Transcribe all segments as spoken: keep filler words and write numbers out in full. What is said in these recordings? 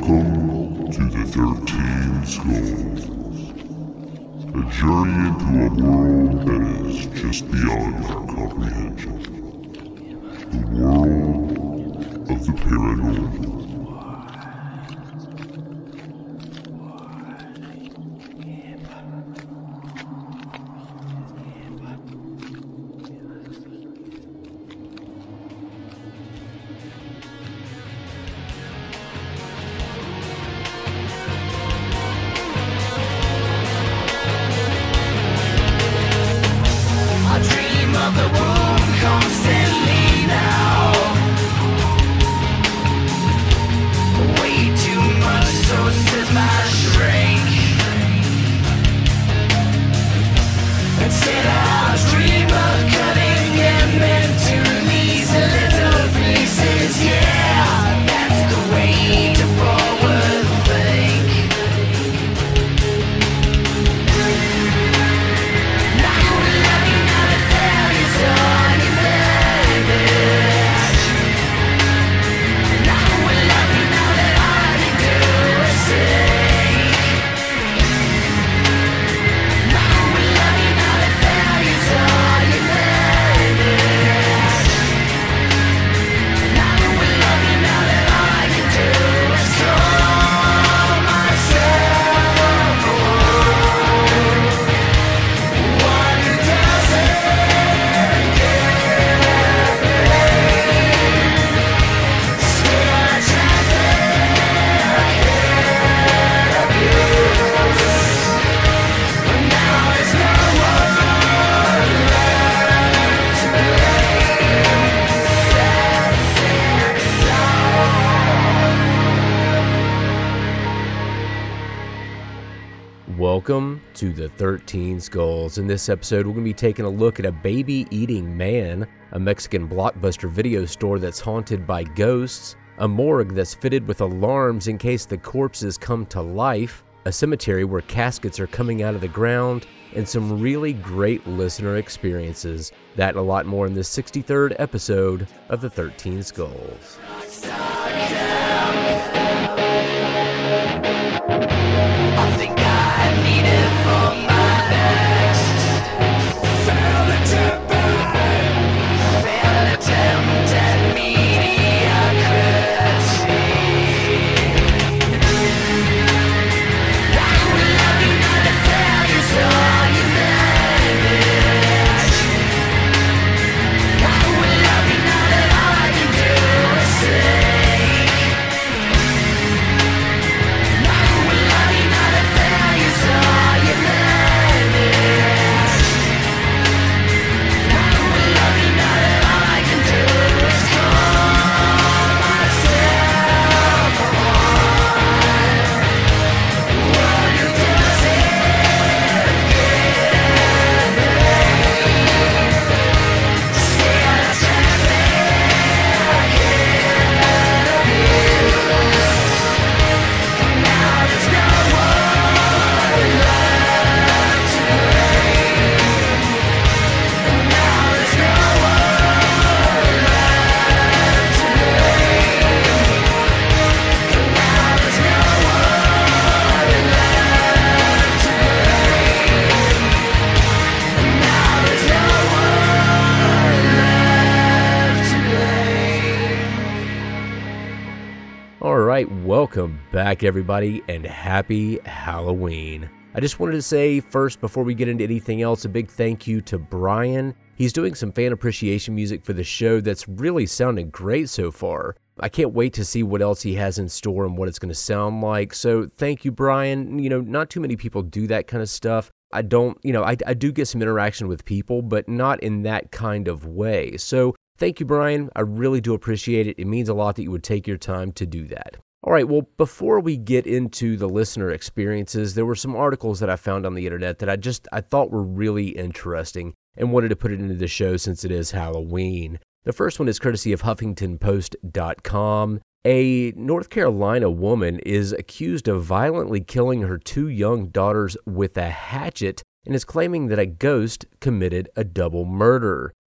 Welcome to the thirteen Skulls, a journey into a world that is just beyond our comprehension. The world of the paranormal. Welcome to the thirteen Skulls. In this episode, we're going to be taking a look at a baby-eating man, a Mexican Blockbuster video store that's haunted by ghosts, a morgue that's fitted with alarms in case the corpses come to life, a cemetery where caskets are coming out of the ground, and some really great listener experiences. That and a lot more in this sixty-third episode of the thirteen Skulls. I think I need it for my next failed attempt failed attempt at mediocrity. I will love you, not the failures or your manage. I will love you, now that all I can do is sing. I will love you, not the failures or your manage. I will love you, now that all I can do is call myself a one. One who doesn't get angry, still traffic and abuse. Now there's no one left to blame. Now there's no one left to blame. Now there's no one left to blame. Now there's no one left to blame. All right, welcome back, everybody, and happy Halloween. I just wanted to say first, before we get into anything else, a big thank you to Brian. He's doing some fan appreciation music for the show that's really sounding great so far. I can't wait to see what else he has in store and what it's going to sound like. So thank you, Brian. You know, not too many people do that kind of stuff. I don't, you know, I, I do get some interaction with people, but not in that kind of way. So thank you, Brian. I really do appreciate it. It means a lot that you would take your time to do that. All right, well, before we get into the listener experiences, there were some articles that I found on the internet that I just, I thought were really interesting and wanted to put it into the show since it is Halloween. The first one is courtesy of Huffington Post dot com. A North Carolina woman is accused of violently killing her two young daughters with a hatchet and is claiming that a ghost committed a double murder.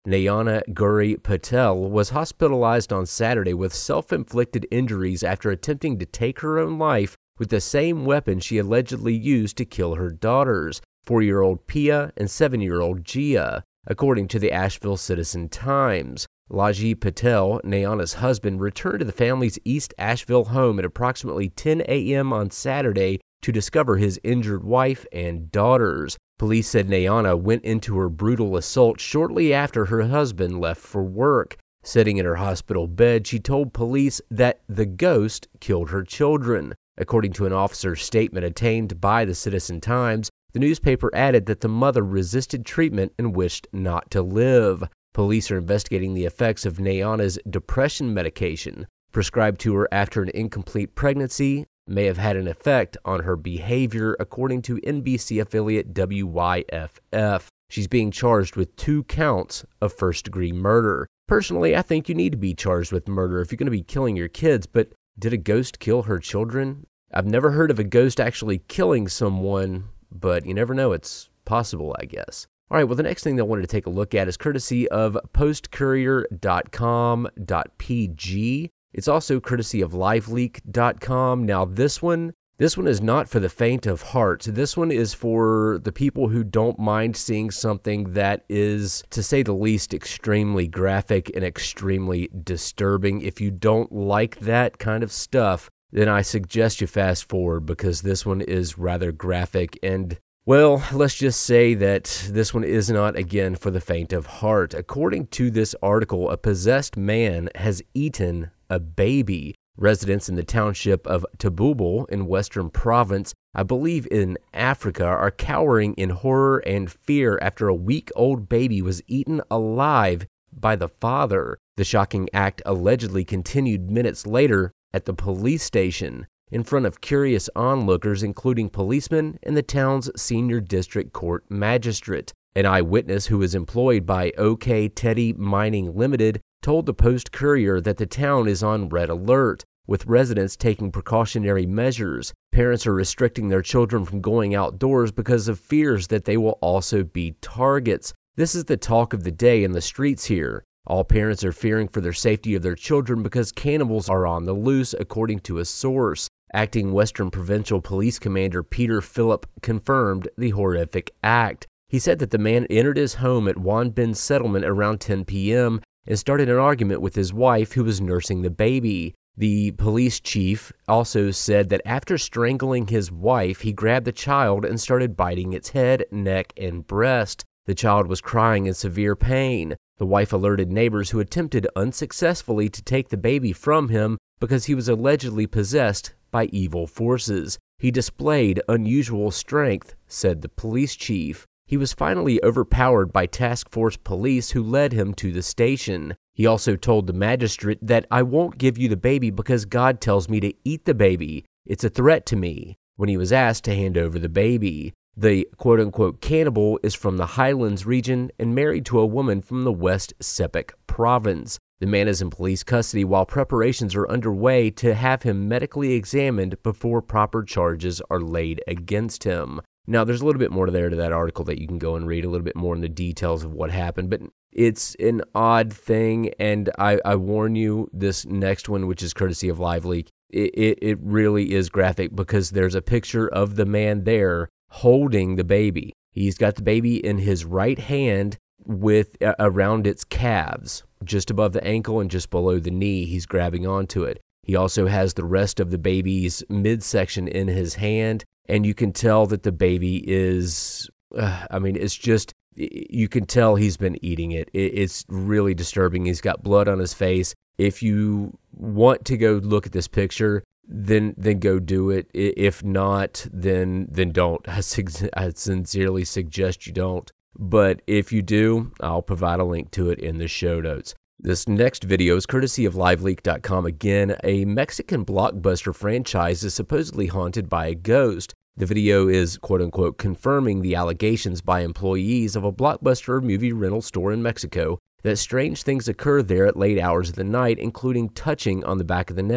Nayana Guri Patel was hospitalized on Saturday with self-inflicted injuries after attempting to take her own life with the same weapon she allegedly used to kill her daughters, four-year-old Pia and seven-year-old Gia, according to the Asheville Citizen-Times. Laji Patel, Nayana's husband, returned to the family's East Asheville home at approximately ten a.m. on Saturday to discover his injured wife and daughters. Police said Nayana went into her brutal assault shortly after her husband left for work. Sitting in her hospital bed, she told police that the ghost killed her children. According to an officer's statement obtained by the Citizen-Times, the newspaper added that the mother resisted treatment and wished not to live. Police are investigating the effects of Nayana's depression medication, prescribed to her after an incomplete pregnancy, may have had an effect on her behavior, according to N B C affiliate W Y F F. She's being charged with two counts of first-degree murder. Personally, I think you need to be charged with murder if you're going to be killing your kids, but did a ghost kill her children? I've never heard of a ghost actually killing someone, but you never know. It's possible, I guess. All right, well, the next thing that I wanted to take a look at is courtesy of post courier dot com dot p g. It's also courtesy of live leak dot com. Now, this one, this one is not for the faint of heart. This one is for the people who don't mind seeing something that is, to say the least, extremely graphic and extremely disturbing. If you don't like that kind of stuff, then I suggest you fast forward because this one is rather graphic and, well, let's just say that this one is not, again, for the faint of heart. According to this article, a possessed man has eaten a baby. Residents in the township of Tabubul in Western Province, I believe in Africa, are cowering in horror and fear after a week-old baby was eaten alive by the father. The shocking act allegedly continued minutes later at the police station in front of curious onlookers, including policemen and the town's senior district court magistrate. An eyewitness who was employed by OK Teddy Mining Limited told the Post Courier that the town is on red alert, with residents taking precautionary measures. Parents are restricting their children from going outdoors because of fears that they will also be targets. This is the talk of the day in the streets here. All parents are fearing for their safety of their children because cannibals are on the loose, according to a source. Acting Western Provincial Police Commander Peter Phillip confirmed the horrific act. He said that the man entered his home at Wanbin Settlement around ten p.m. and started an argument with his wife, who was nursing the baby. The police chief also said that after strangling his wife, he grabbed the child and started biting its head, neck, and breast. The child was crying in severe pain. The wife alerted neighbors who attempted unsuccessfully to take the baby from him because he was allegedly possessed by evil forces. He displayed unusual strength, said the police chief. He was finally overpowered by task force police who led him to the station. He also told the magistrate that I won't give you the baby because God tells me to eat the baby. It's a threat to me, when he was asked to hand over the baby. The quote-unquote cannibal is from the Highlands region and married to a woman from the West Sepik province. The man is in police custody while preparations are underway to have him medically examined before proper charges are laid against him. Now, there's a little bit more there to that article that you can go and read, a little bit more in the details of what happened, but it's an odd thing, and I, I warn you, this next one, which is courtesy of LiveLeak, it, it, it really is graphic because there's a picture of the man there holding the baby. He's got the baby in his right hand with uh, around its calves, just above the ankle and just below the knee. He's grabbing onto it. He also has the rest of the baby's midsection in his hand, and you can tell that the baby is, uh, I mean, it's just, you can tell he's been eating it. it. It's really disturbing. He's got blood on his face. If you want to go look at this picture, then then go do it. If not, then then don't. I, sig- I sincerely suggest you don't. But if you do, I'll provide a link to it in the show notes. This next video is courtesy of live leak dot com again. A Mexican blockbuster franchise is supposedly haunted by a ghost. The video is, quote-unquote, confirming the allegations by employees of a Blockbuster movie rental store in Mexico that strange things occur there at late hours of the night, including touching on the back of the neck,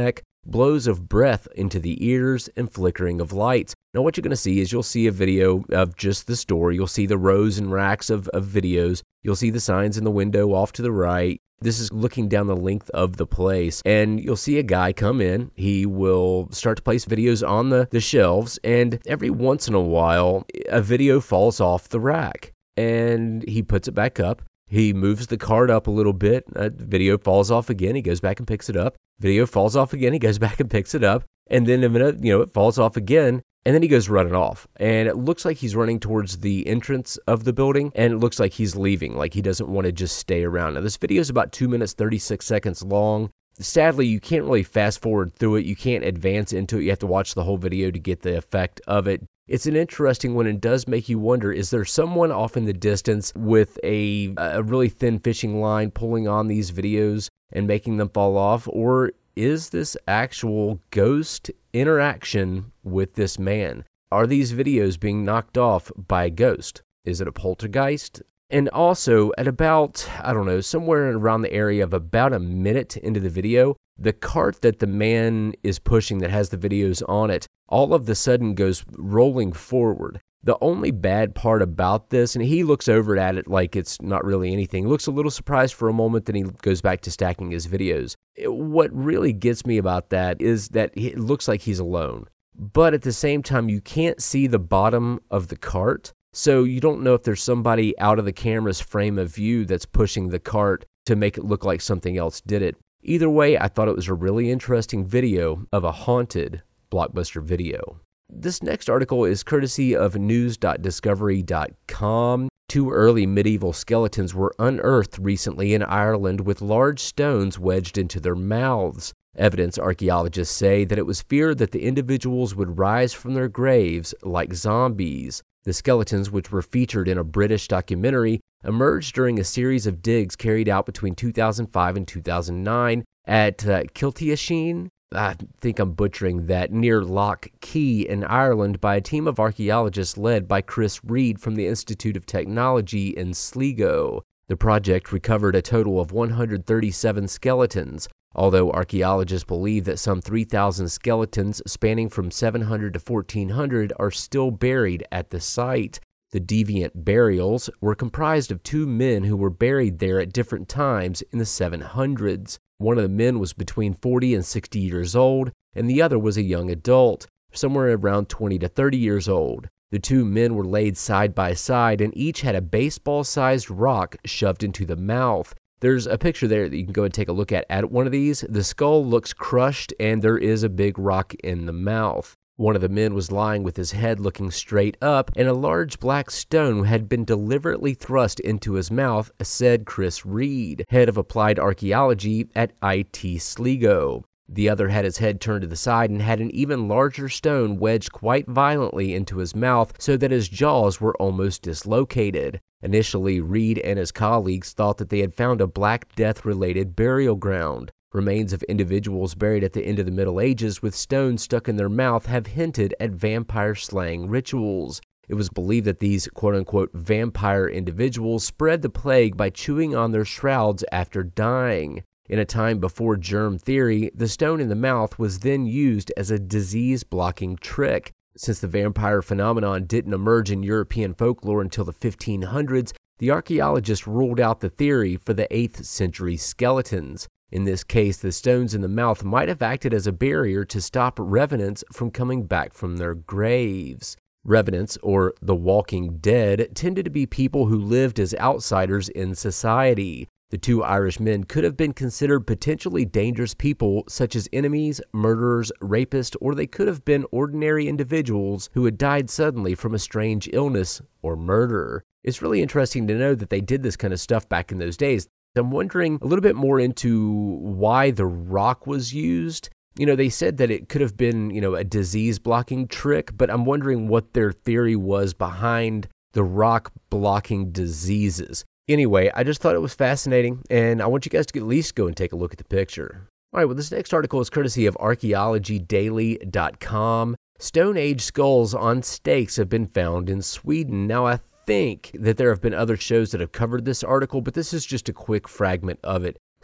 blows of breath into the ears, and flickering of lights. Now what you're going to see is you'll see a video of just the store. You'll see the rows and racks of, of videos. You'll see the signs in the window off to the right. This is looking down the length of the place, and you'll see a guy come in. He will start to place videos on the, the shelves, and every once in a while, a video falls off the rack, and he puts it back up. He moves the cart up a little bit. A video falls off again. He goes back and picks it up. Video falls off again. He goes back and picks it up, and then a minute, you know, it falls off again. And then he goes running off, and it looks like he's running towards the entrance of the building, and it looks like he's leaving, like he doesn't want to just stay around. Now, this video is about two minutes, thirty-six seconds long. Sadly, you can't really fast forward through it. You can't advance into it. You have to watch the whole video to get the effect of it. It's an interesting one and does make you wonder, is there someone off in the distance with a, a really thin fishing line pulling on these videos and making them fall off, or is this actual ghost interaction with this man? Are these videos being knocked off by a ghost? Is it a poltergeist? And also, at about, I don't know, somewhere around the area of about a minute into the video, the cart that the man is pushing that has the videos on it, all of the sudden goes rolling forward. The only bad part about this, and he looks over at it like it's not really anything, he looks a little surprised for a moment, then he goes back to stacking his videos. It, what really gets me about that is that it looks like he's alone. But at the same time, you can't see the bottom of the cart, so you don't know if there's somebody out of the camera's frame of view that's pushing the cart to make it look like something else did it. Either way, I thought it was a really interesting video of a haunted Blockbuster Video. This next article is courtesy of news dot discovery dot com. Two early medieval skeletons were unearthed recently in Ireland with large stones wedged into their mouths. Evidence archaeologists say that it was feared that the individuals would rise from their graves like zombies. The skeletons, which were featured in a British documentary, emerged during a series of digs carried out between two thousand five and two thousand nine at uh, Kilteasheen. I think I'm butchering that, near Loch Key in Ireland, by a team of archaeologists led by Chris Reed from the Institute of Technology in Sligo. The project recovered a total of one hundred thirty-seven skeletons, although archaeologists believe that some three thousand skeletons spanning from seven hundred to fourteen hundred are still buried at the site. The deviant burials were comprised of two men who were buried there at different times in the seven hundreds. One of the men was between forty and sixty years old, and the other was a young adult, somewhere around twenty to thirty years old. The two men were laid side by side, and each had a baseball-sized rock shoved into the mouth. There's a picture there that you can go and take a look at. At one of these, the skull looks crushed, and there is a big rock in the mouth. One of the men was lying with his head looking straight up, and a large black stone had been deliberately thrust into his mouth, said Chris Reed, head of applied archaeology at I T Sligo. The other had his head turned to the side and had an even larger stone wedged quite violently into his mouth so that his jaws were almost dislocated. Initially, Reed and his colleagues thought that they had found a Black Death-related burial ground. Remains of individuals buried at the end of the Middle Ages with stones stuck in their mouth have hinted at vampire slaying rituals. It was believed that these quote-unquote vampire individuals spread the plague by chewing on their shrouds after dying. In a time before germ theory, the stone in the mouth was then used as a disease-blocking trick. Since the vampire phenomenon didn't emerge in European folklore until the fifteen hundreds, the archaeologists ruled out the theory for the eighth century skeletons. In this case, the stones in the mouth might have acted as a barrier to stop revenants from coming back from their graves. Revenants, or the walking dead, tended to be people who lived as outsiders in society. The two Irish men could have been considered potentially dangerous people, such as enemies, murderers, rapists, or they could have been ordinary individuals who had died suddenly from a strange illness or murder. It's really interesting to know that they did this kind of stuff back in those days. I'm wondering a little bit more into why the rock was used. You know, they said that it could have been, you know, a disease-blocking trick, but I'm wondering what their theory was behind the rock blocking diseases. Anyway, I just thought it was fascinating, and I want you guys to at least go and take a look at the picture. All right, well, this next article is courtesy of archaeology daily dot com. Stone Age skulls on stakes have been found in Sweden. Now, I think that there have been other shows that have covered this article, but this is just a quick fragment of it.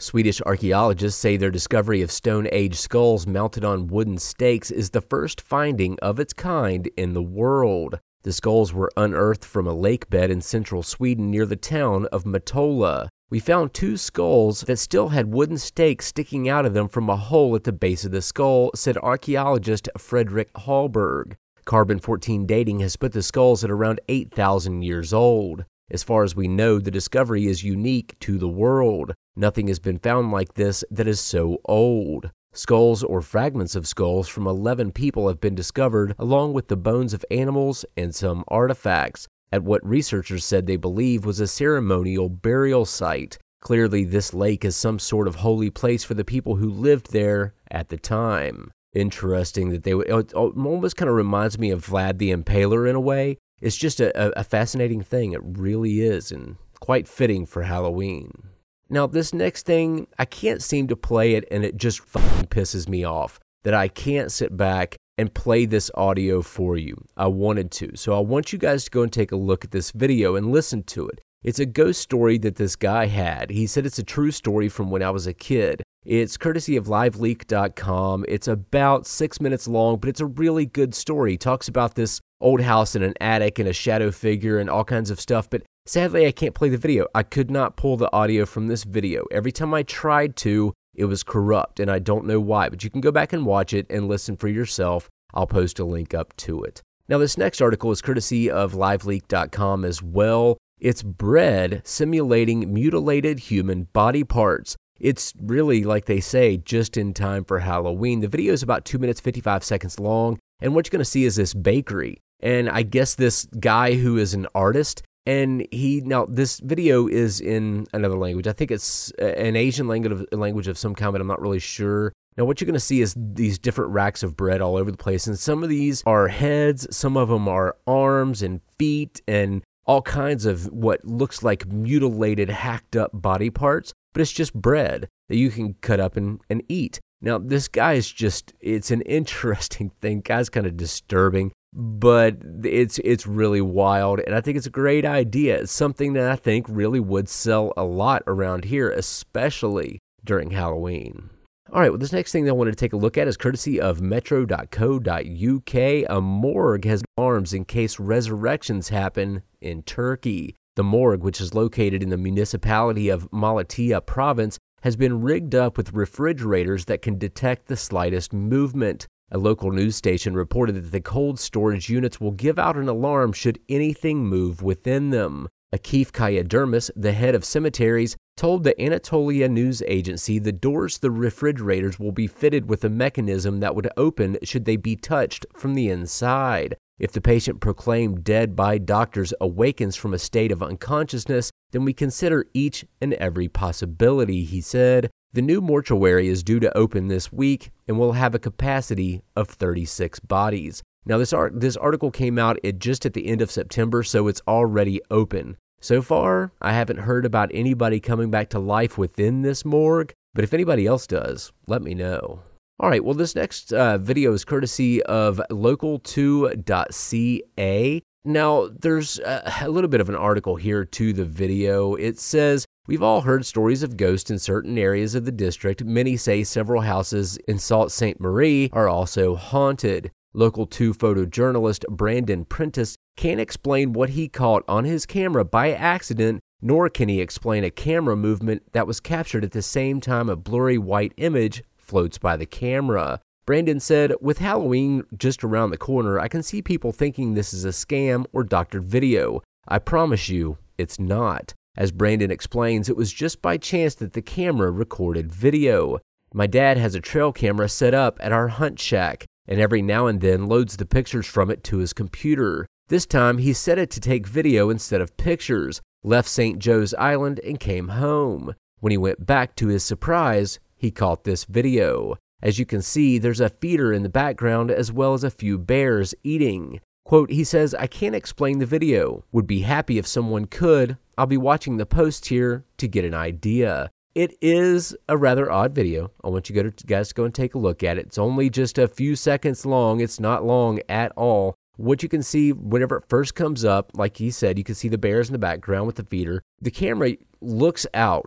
Swedish archaeologists say their discovery of Stone Age skulls mounted on wooden stakes is the first finding of its kind in the world. The skulls were unearthed from a lake bed in central Sweden near the town of Motala. We found two skulls that still had wooden stakes sticking out of them from a hole at the base of the skull, said archaeologist Fredrik Hallberg. Carbon fourteen dating has put the skulls at around eight thousand years old. As far as we know, the discovery is unique to the world. Nothing has been found like this that is so old. Skulls or fragments of skulls from eleven people have been discovered, along with the bones of animals and some artifacts, at what researchers said they believe was a ceremonial burial site. Clearly, this lake is some sort of holy place for the people who lived there at the time. Interesting that they would, it almost kind of reminds me of Vlad the Impaler in a way. It's just a, a fascinating thing. It really is, and quite fitting for Halloween. Now, this next thing, I can't seem to play it, and it just fucking pisses me off that I can't sit back and play this audio for you. I wanted to. So I want you guys to go and take a look at this video and listen to it. It's a ghost story that this guy had. He said it's a true story from when I was a kid. It's courtesy of live leak dot com. It's about six minutes long, but it's a really good story. He talks about this old house in an attic and a shadow figure and all kinds of stuff, but sadly I can't play the video. I could not pull the audio from this video. Every time I tried to, it was corrupt, and I don't know why, but you can go back and watch it and listen for yourself. I'll post a link up to it. Now, this next article is courtesy of live leak dot com as well. It's bread simulating mutilated human body parts. It's really, like they say, just in time for Halloween. The video is about two minutes, fifty-five seconds long, and what you're going to see is this bakery. And I guess this guy who is an artist, and he, now this video is in another language. I think it's an Asian language, language of some kind, but I'm not really sure. Now, what you're going to see is these different racks of bread all over the place, and some of these are heads, some of them are arms and feet, and all kinds of what looks like mutilated, hacked up body parts, but it's just bread that you can cut up and, and eat. Now, this guy is just, it's an interesting thing. Guy's kind of disturbing, but it's it's really wild, and I think it's a great idea. It's something that I think really would sell a lot around here, especially during Halloween. All right, well, this next thing that I wanted to take a look at is courtesy of metro dot co dot U K. A morgue has arms in case resurrections happen in Turkey. The morgue, which is located in the municipality of Malatya province, has been rigged up with refrigerators that can detect the slightest movement. A local news station reported that the cold storage units will give out an alarm should anything move within them. Akif Kayadermis, the head of cemeteries, told the Anatolia news agency the doors to the refrigerators will be fitted with a mechanism that would open should they be touched from the inside. If the patient proclaimed dead by doctors awakens from a state of unconsciousness, then we consider each and every possibility, he said. The new mortuary is due to open this week and will have a capacity of thirty-six bodies. Now, this art, this article came out at just at the end of September, so it's already open. So far, I haven't heard about anybody coming back to life within this morgue, but if anybody else does, let me know. All right, well, this next uh, video is courtesy of local two dot C A. Now, there's a, a little bit of an article here to the video. It says, we've all heard stories of ghosts in certain areas of the district. Many say several houses in Sault Ste. Marie are also haunted. Local two photojournalist Brandon Prentice can't explain what he caught on his camera by accident, nor can he explain a camera movement that was captured at the same time a blurry white image floats by the camera. Brandon said, with Halloween just around the corner, I can see people thinking this is a scam or doctored video. I promise you, it's not. As Brandon explains, it was just by chance that the camera recorded video. My dad has a trail camera set up at our hunt shack, and every now and then loads the pictures from it to his computer. This time, he set it to take video instead of pictures, left Saint Joe's Island, and came home. When he went back, to his surprise, he caught this video. As you can see, there's a feeder in the background as well as a few bears eating. Quote, he says, I can't explain the video. Would be happy if someone could. I'll be watching the post here to get an idea. It is a rather odd video. I want you guys to go and take a look at it. It's only just a few seconds long. It's not long at all. What you can see whenever it first comes up, like he said, you can see the bears in the background with the feeder. The camera looks out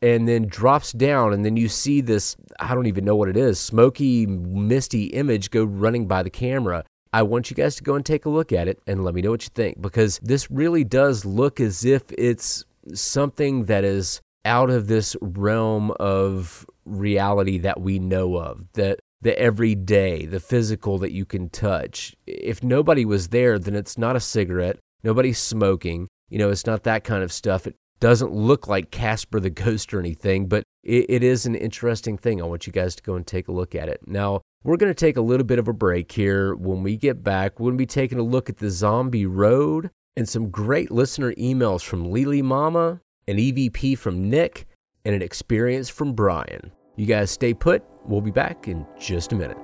and then drops down, and then you see this, I don't even know what it is, smoky, misty image go running by the camera. I want you guys to go and take a look at it and let me know what you think, because this really does look as if it's something that is out of this realm of reality that we know of, that the everyday, the physical that you can touch. If nobody was there, then it's not a cigarette. Nobody's smoking. You know, it's not that kind of stuff. It doesn't look like Casper the Ghost or anything, but it, it is an interesting thing. I want you guys to go and take a look at it. Now, we're going to take a little bit of a break here. When we get back, we're going to be taking a look at the Zombie Road and some great listener emails from Lily Mama, an E V P from Nick, and an experience from Brian. You guys stay put. We'll be back in just a minute.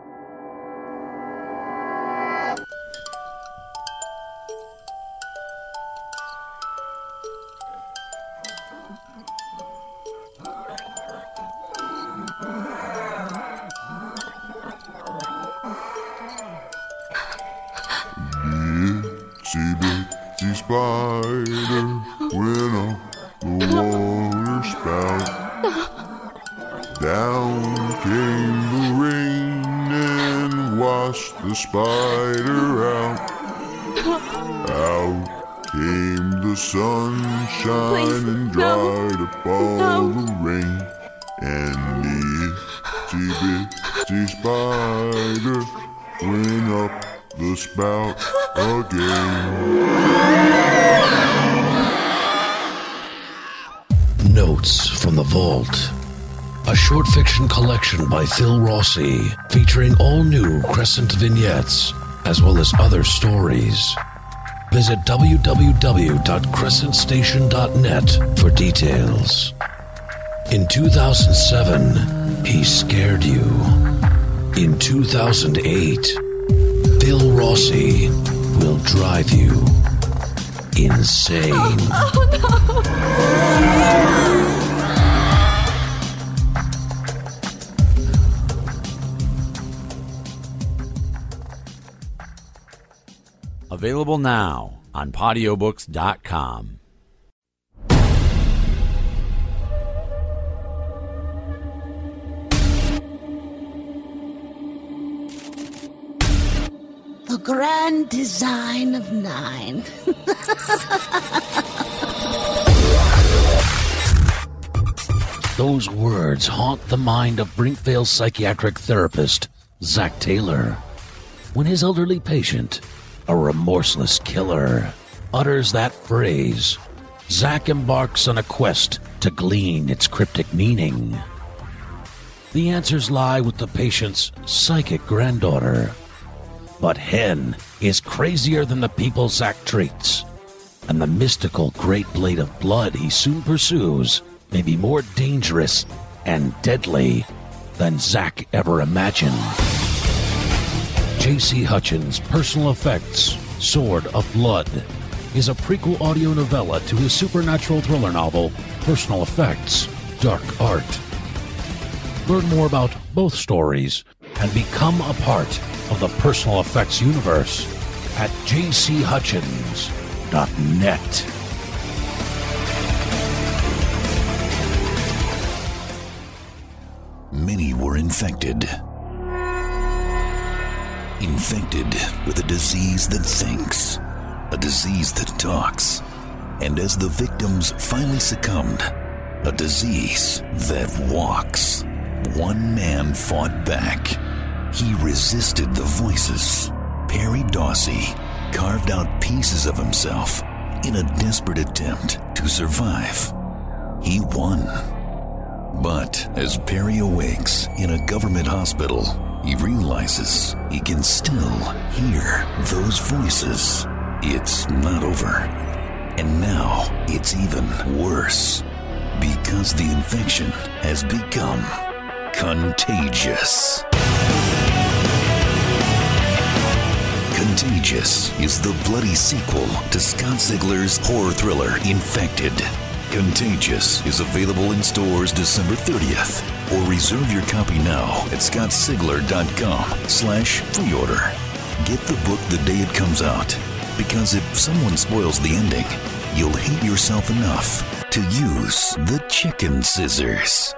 Itsy-bitsy spider went up the water spout. Down came the rain and washed the spider out. Out came the sunshine Please, and no. dried up all No. the rain. And the itsy-bitsy spider went up the spout again. Notes from the Vault. A short fiction collection by Phil Rossi, featuring all new Crescent vignettes, as well as other stories. Visit w w w dot crescent station dot net for details. In two thousand seven, he scared you. In two thousand eight, Phil Rossi will drive you insane. Oh, Available now on Podiobooks dot com. The grand design of nine. Those words haunt the mind of Brinkvale psychiatric therapist Zach Taylor when his elderly patient, a remorseless killer, utters that phrase. Zach embarks on a quest to glean its cryptic meaning. The answers lie with the patient's psychic granddaughter. But Hen is crazier than the people Zach treats, and the mystical great blade of blood he soon pursues may be more dangerous and deadly than Zach ever imagined. J C. Hutchins' Personal Effects, Sword of Blood, is a prequel audio novella to his supernatural thriller novel, Personal Effects, Dark Art. Learn more about both stories and become a part of the Personal Effects universe at j c hutchins dot net. Many were infected. Infected with a disease that thinks, a disease that talks, and as the victims finally succumbed, a disease that walks. One man fought back. He resisted the voices. Perry Dawsey carved out pieces of himself in a desperate attempt to survive. He won. But as Perry awakes in a government hospital, he realizes he can still hear those voices. It's not over. And now it's even worse because the infection has become contagious. Contagious is the bloody sequel to Scott Ziegler's horror thriller Infected. Contagious is available in stores December thirtieth, or reserve your copy now at scott sigler dot com slash pre-order. Get the book the day it comes out, because if someone spoils the ending, you'll hate yourself enough to use the chicken scissors.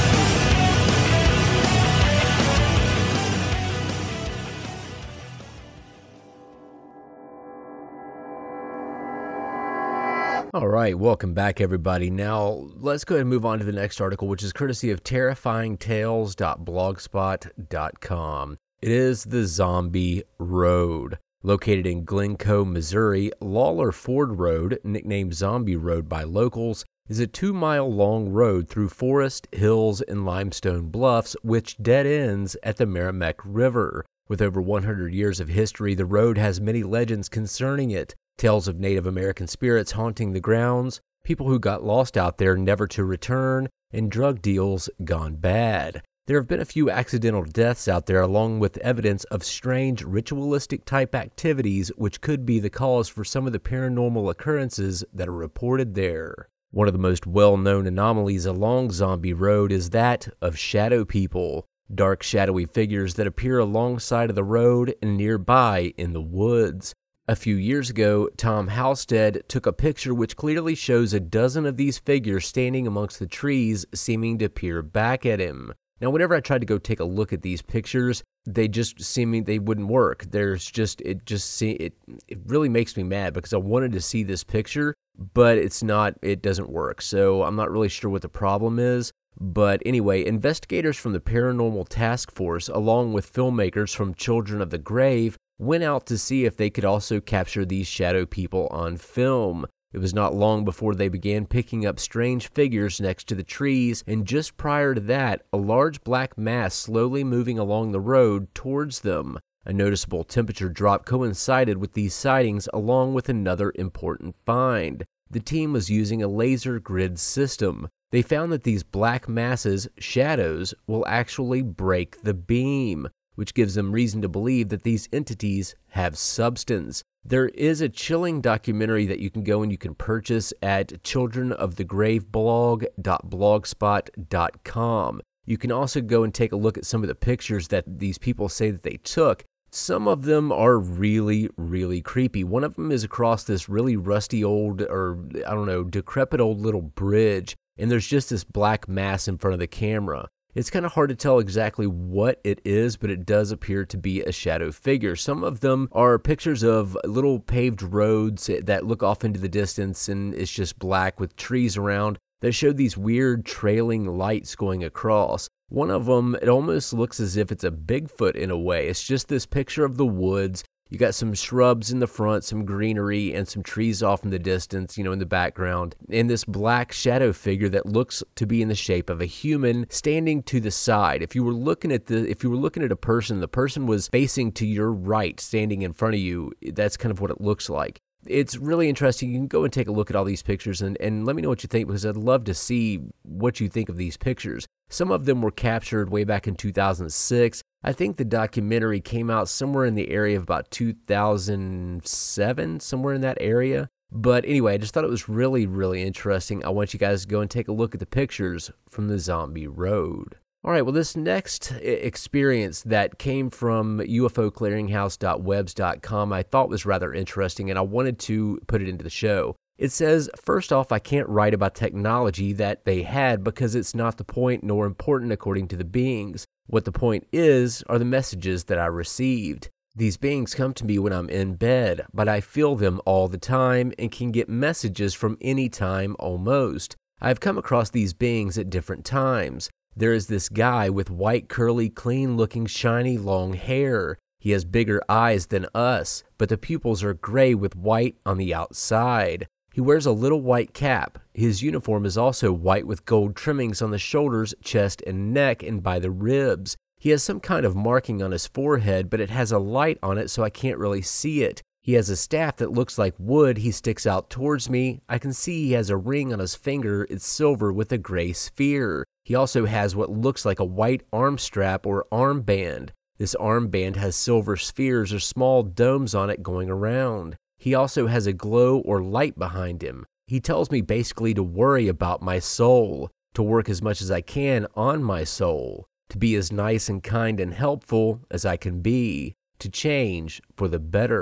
All right, welcome back, everybody. Now, let's go ahead and move on to the next article, which is courtesy of terrifying tales dot blogspot dot com. It is the Zombie Road. Located in Glencoe, Missouri, Lawler Ford Road, nicknamed Zombie Road by locals, is a two-mile-long road through forest, hills, and limestone bluffs, which dead ends at the Merrimack River. With over one hundred years of history, the road has many legends concerning it. Tales of Native American spirits haunting the grounds, people who got lost out there never to return, and drug deals gone bad. There have been a few accidental deaths out there, along with evidence of strange ritualistic-type activities which could be the cause for some of the paranormal occurrences that are reported there. One of the most well-known anomalies along Zombie Road is that of shadow people, dark shadowy figures that appear alongside of the road and nearby in the woods. A few years ago, Tom Halstead took a picture which clearly shows a dozen of these figures standing amongst the trees, seeming to peer back at him. Now, whenever I tried to go take a look at these pictures, they just seeming they wouldn't work. There's just it just see it it really makes me mad because I wanted to see this picture, but it's not it doesn't work. So I'm not really sure what the problem is. But anyway, investigators from the Paranormal Task Force, along with filmmakers from Children of the Grave, went out to see if they could also capture these shadow people on film. It was not long before they began picking up strange figures next to the trees, and just prior to that, a large black mass slowly moving along the road towards them. A noticeable temperature drop coincided with these sightings, along with another important find. The team was using a laser grid system. They found that these black masses, shadows, will actually break the beam, which gives them reason to believe that these entities have substance. There is a chilling documentary that you can go and you can purchase at children of the grave blog dot blogspot dot com. You can also go and take a look at some of the pictures that these people say that they took. Some of them are really, really creepy. One of them is across this really rusty old, or I don't know, decrepit old little bridge, and there's just this black mass in front of the camera. It's kind of hard to tell exactly what it is, but it does appear to be a shadow figure. Some of them are pictures of little paved roads that look off into the distance, and it's just black with trees around that show these weird trailing lights going across. One of them, it almost looks as if it's a Bigfoot in a way. It's just this picture of the woods. You got some shrubs in the front, some greenery, and some trees off in the distance, you know, in the background. And this black shadow figure that looks to be in the shape of a human standing to the side. If you were looking at the, if you were looking at a person, the person was facing to your right, standing in front of you. That's kind of what it looks like. It's really interesting. You can go and take a look at all these pictures and, and let me know what you think, because I'd love to see what you think of these pictures. Some of them were captured way back in two thousand six. I think the documentary came out somewhere in the area of about two thousand seven, somewhere in that area. But anyway, I just thought it was really, really interesting. I want you guys to go and take a look at the pictures from the Zombie Road. All right, well, this next experience that came from U F O clearinghouse dot webs dot com I thought was rather interesting, and I wanted to put it into the show. It says, first off, I can't write about technology that they had because it's not the point nor important according to the beings. What the point is are the messages that I received. These beings come to me when I'm in bed, but I feel them all the time and can get messages from any time almost. I've come across these beings at different times. There is this guy with white, curly, clean-looking, shiny, long hair. He has bigger eyes than us, but the pupils are gray with white on the outside. He wears a little white cap. His uniform is also white with gold trimmings on the shoulders, chest, and neck, and by the ribs. He has some kind of marking on his forehead, but it has a light on it, so I can't really see it. He has a staff that looks like wood. He sticks out towards me. I can see he has a ring on his finger. It's silver with a gray sphere. He also has what looks like a white arm strap or armband. This armband has silver spheres or small domes on it going around. He also has a glow or light behind him. He tells me basically to worry about my soul, to work as much as I can on my soul, to be as nice and kind and helpful as I can be, to change for the better.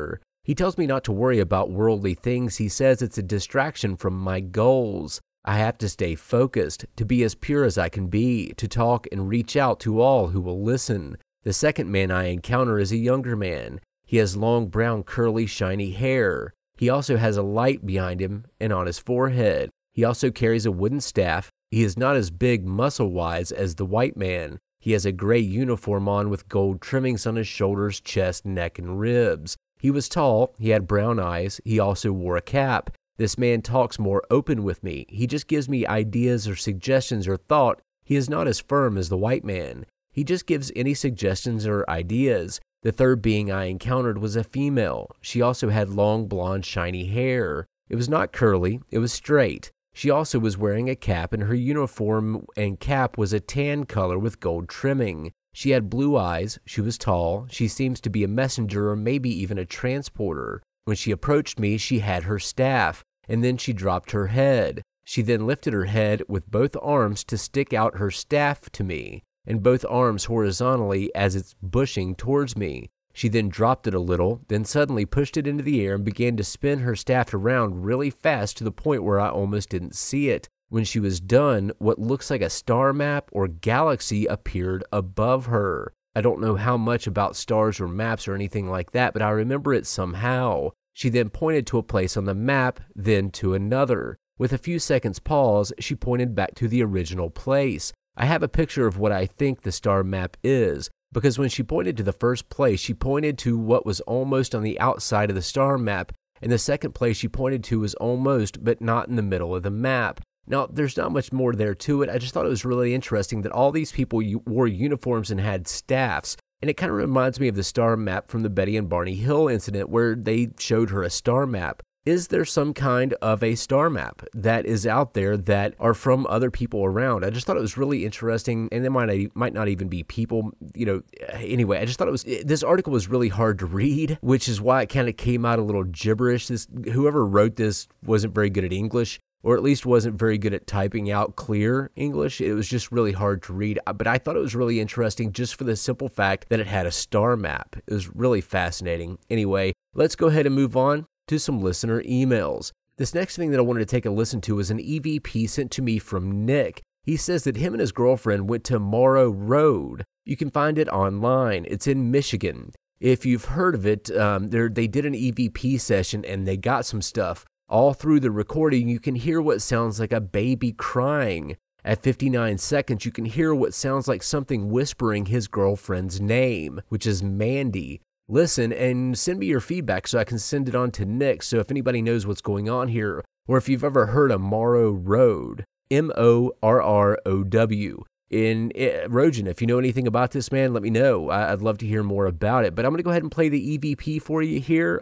He tells me not to worry about worldly things. He says it's a distraction from my goals. I have to stay focused, to be as pure as I can be, to talk and reach out to all who will listen. The second man I encounter is a younger man. He has long, brown, curly, shiny hair. He also has a light behind him and on his forehead. He also carries a wooden staff. He is not as big muscle-wise as the white man. He has a gray uniform on with gold trimmings on his shoulders, chest, neck, and ribs. He was tall. He had brown eyes. He also wore a cap. This man talks more open with me. He just gives me ideas or suggestions or thought. He is not as firm as the white man. He just gives any suggestions or ideas. The third being I encountered was a female. She also had long, blonde, shiny hair. It was not curly. It was straight. She also was wearing a cap, and her uniform and cap was a tan color with gold trimming. She had blue eyes. She was tall. She seems to be a messenger or maybe even a transporter. When she approached me, she had her staff, and then she dropped her head. She then lifted her head with both arms to stick out her staff to me, and both arms horizontally as it's bushing towards me. She then dropped it a little, then suddenly pushed it into the air and began to spin her staff around really fast to the point where I almost didn't see it. When she was done, what looks like a star map or galaxy appeared above her. I don't know how much about stars or maps or anything like that, but I remember it somehow. She then pointed to a place on the map, then to another. With a few seconds pause, she pointed back to the original place. I have a picture of what I think the star map is, because when she pointed to the first place, she pointed to what was almost on the outside of the star map, and the second place she pointed to was almost, but not in the middle of the map. Now, there's not much more there to it. I just thought it was really interesting that all these people wore uniforms and had staffs, and it kind of reminds me of the star map from the Betty and Barney Hill incident where they showed her a star map. Is there some kind of a star map that is out there that are from other people around? I just thought it was really interesting, and it might might not even be people, you know, anyway, I just thought it was, this article was really hard to read, which is why it kind of came out a little gibberish. This, whoever wrote this wasn't very good at English, or at least wasn't very good at typing out clear English. It was just really hard to read, but I thought it was really interesting just for the simple fact that it had a star map. It was really fascinating. Anyway, let's go ahead and move on to some listener emails. This next thing that I wanted to take a listen to is an E V P sent to me from Nick. He says that him and his girlfriend went to Morrow Road. You can find it online. It's in Michigan. If you've heard of it, um, they did an E V P session and they got some stuff. All through the recording, you can hear what sounds like a baby crying. At fifty-nine seconds, you can hear what sounds like something whispering his girlfriend's name, which is Mandy. Listen and send me your feedback so I can send it on to Nick. So if anybody knows what's going on here, or if you've ever heard of Morrow Road, M O R R O W. In uh, Rojan, if you know anything about this, man, let me know. I- I'd love to hear more about it. But I'm going to go ahead and play the E V P for you here.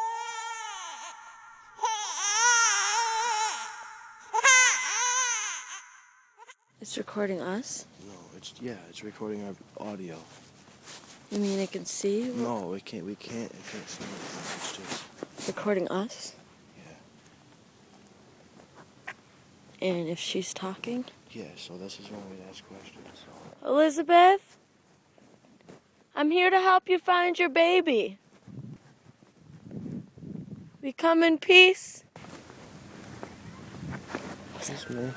It's recording us? No, it's, yeah, it's recording our audio. You mean it can see? No, it can't, we can't, it can't see anything, it's just, Recording us? yeah. And if she's talking? Yeah, so this is when we ask questions, so. Elizabeth? I'm here to help you find your baby. We come in peace. Excuse me.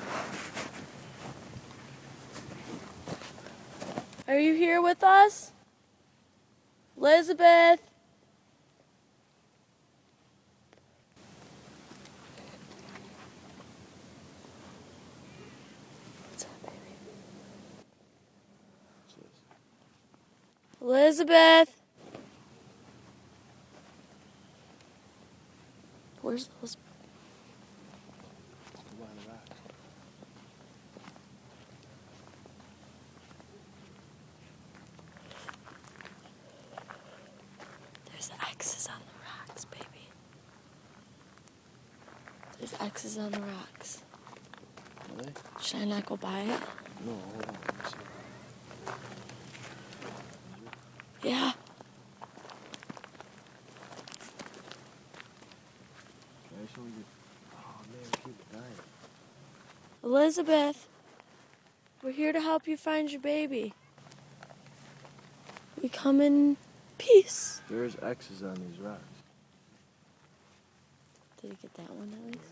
Are you here with us? Elizabeth? What's up, baby? Elizabeth? Where's Elizabeth? There's X's on the rocks, baby. There's X's on the rocks. Really? Should I not go by it? No, hold on, let me see. Yeah. Can I show you? Oh man, we keep dying. Elizabeth, we're here to help you find your baby. We come in peace. There's X's on these rocks. Did you get that one at least?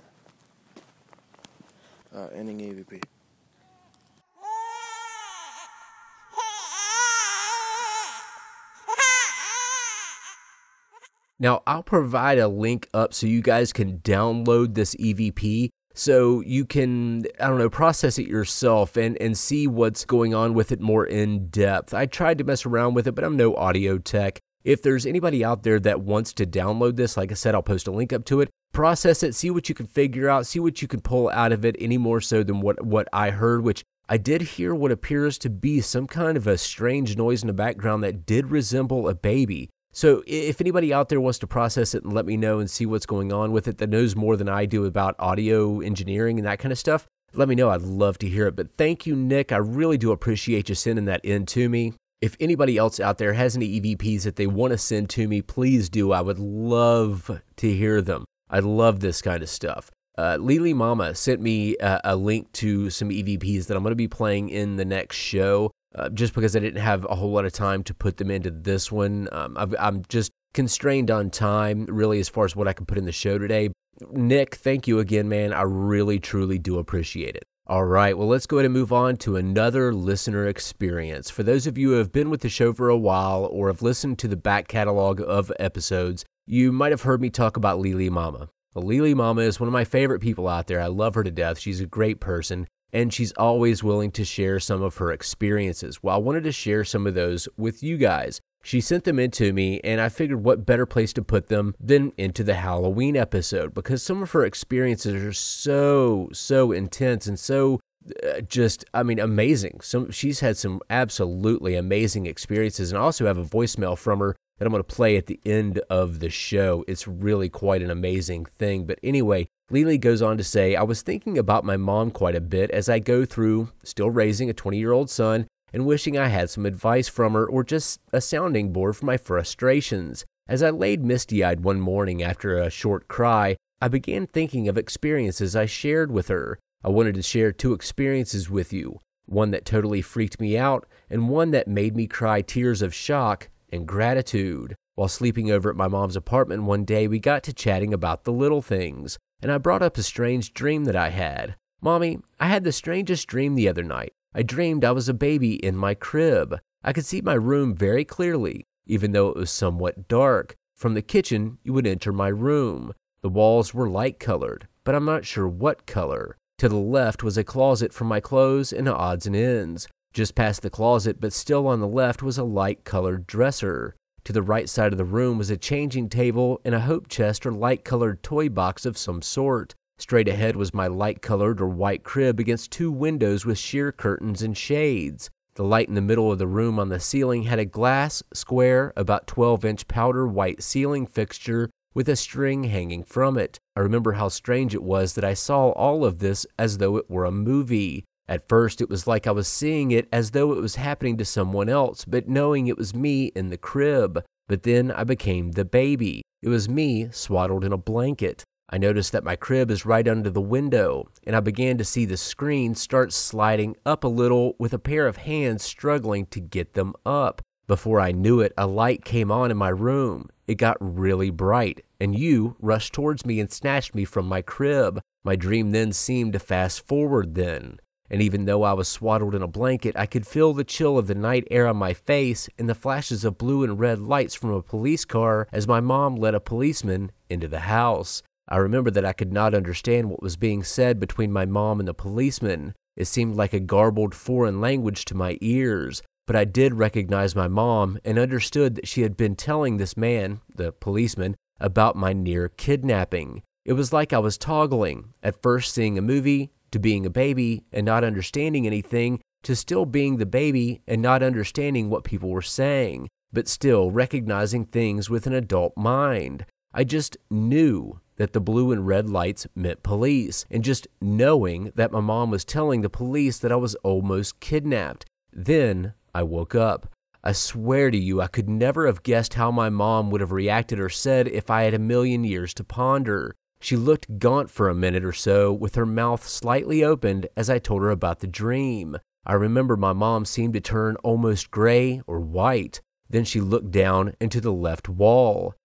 Uh, ending E V P. Now, I'll provide a link up so you guys can download this E V P so you can, I don't know, process it yourself and, and see what's going on with it more in depth. I tried to mess around with it, but I'm no audio tech. If there's anybody out there that wants to download this, like I said, I'll post a link up to it. Process it, see what you can figure out, see what you can pull out of it any more so than what, what I heard, which I did hear what appears to be some kind of a strange noise in the background that did resemble a baby. So if anybody out there wants to process it and let me know and see what's going on with it that knows more than I do about audio engineering and that kind of stuff, let me know. I'd love to hear it. But thank you, Nick. I really do appreciate you sending that in to me. If anybody else out there has any E V Ps that they want to send to me, please do. I would love to hear them. I love this kind of stuff. Uh, Lily Mama sent me a, a link to some E V Ps that I'm going to be playing in the next show. Uh, just because I didn't have a whole lot of time to put them into this one. Um, I've, I'm just constrained on time, really, as far as what I can put in the show today. Nick, thank you again, man. I really, truly do appreciate it. All right, well, let's go ahead and move on to another listener experience. For those of you who have been with the show for a while or have listened to the back catalog of episodes, you might have heard me talk about Lily Mama. Well, Lily Mama is one of my favorite people out there. I love her to death. She's a great person. And she's always willing to share some of her experiences. Well, I wanted to share some of those with you guys. She sent them in to me, and I figured what better place to put them than into the Halloween episode, because some of her experiences are so, so intense and so uh, just, I mean, amazing. Some, she's had some absolutely amazing experiences, and I also have a voicemail from her that I'm going to play at the end of the show. It's really quite an amazing thing. But anyway, Lily goes on to say, I was thinking about my mom quite a bit as I go through still raising a twenty-year-old son and wishing I had some advice from her or just a sounding board for my frustrations. As I laid misty-eyed one morning after a short cry, I began thinking of experiences I shared with her. I wanted to share two experiences with you, one that totally freaked me out and one that made me cry tears of shock and gratitude. While sleeping over at my mom's apartment one day, we got to chatting about the little things, and I brought up a strange dream that I had. Mommy, I had the strangest dream the other night. I dreamed I was a baby in my crib. I could see my room very clearly, even though it was somewhat dark. From the kitchen, you would enter my room. The walls were light-colored, but I'm not sure what color. To the left was a closet for my clothes and odds and ends. Just past the closet, but still on the left, was a light-colored dresser. To the right side of the room was a changing table and a hope chest or light-colored toy box of some sort. Straight ahead was my light-colored or white crib against two windows with sheer curtains and shades. The light in the middle of the room on the ceiling had a glass, square, about twelve-inch powder white ceiling fixture with a string hanging from it. I remember how strange it was that I saw all of this as though it were a movie. At first, it was like I was seeing it as though it was happening to someone else, but knowing it was me in the crib. But then I became the baby. It was me swaddled in a blanket. I noticed that my crib is right under the window, and I began to see the screen start sliding up a little with a pair of hands struggling to get them up. Before I knew it, a light came on in my room. It got really bright, and you rushed towards me and snatched me from my crib. My dream then seemed to fast forward then. And even though I was swaddled in a blanket, I could feel the chill of the night air on my face and the flashes of blue and red lights from a police car as my mom led a policeman into the house. I remember that I could not understand what was being said between my mom and the policeman. It seemed like a garbled foreign language to my ears, but I did recognize my mom and understood that she had been telling this man, the policeman, about my near kidnapping. It was like I was toggling, at first seeing a movie, to being a baby and not understanding anything, to still being the baby and not understanding what people were saying, but still recognizing things with an adult mind. I just knew that the blue and red lights meant police, and just knowing that my mom was telling the police that I was almost kidnapped. Then I woke up. I swear to you, I could never have guessed how my mom would have reacted or said if I had a million years to ponder. She looked gaunt for a minute or so, with her mouth slightly opened as I told her about the dream. I remember my mom seemed to turn almost gray or white. Then she looked down into the left wall. She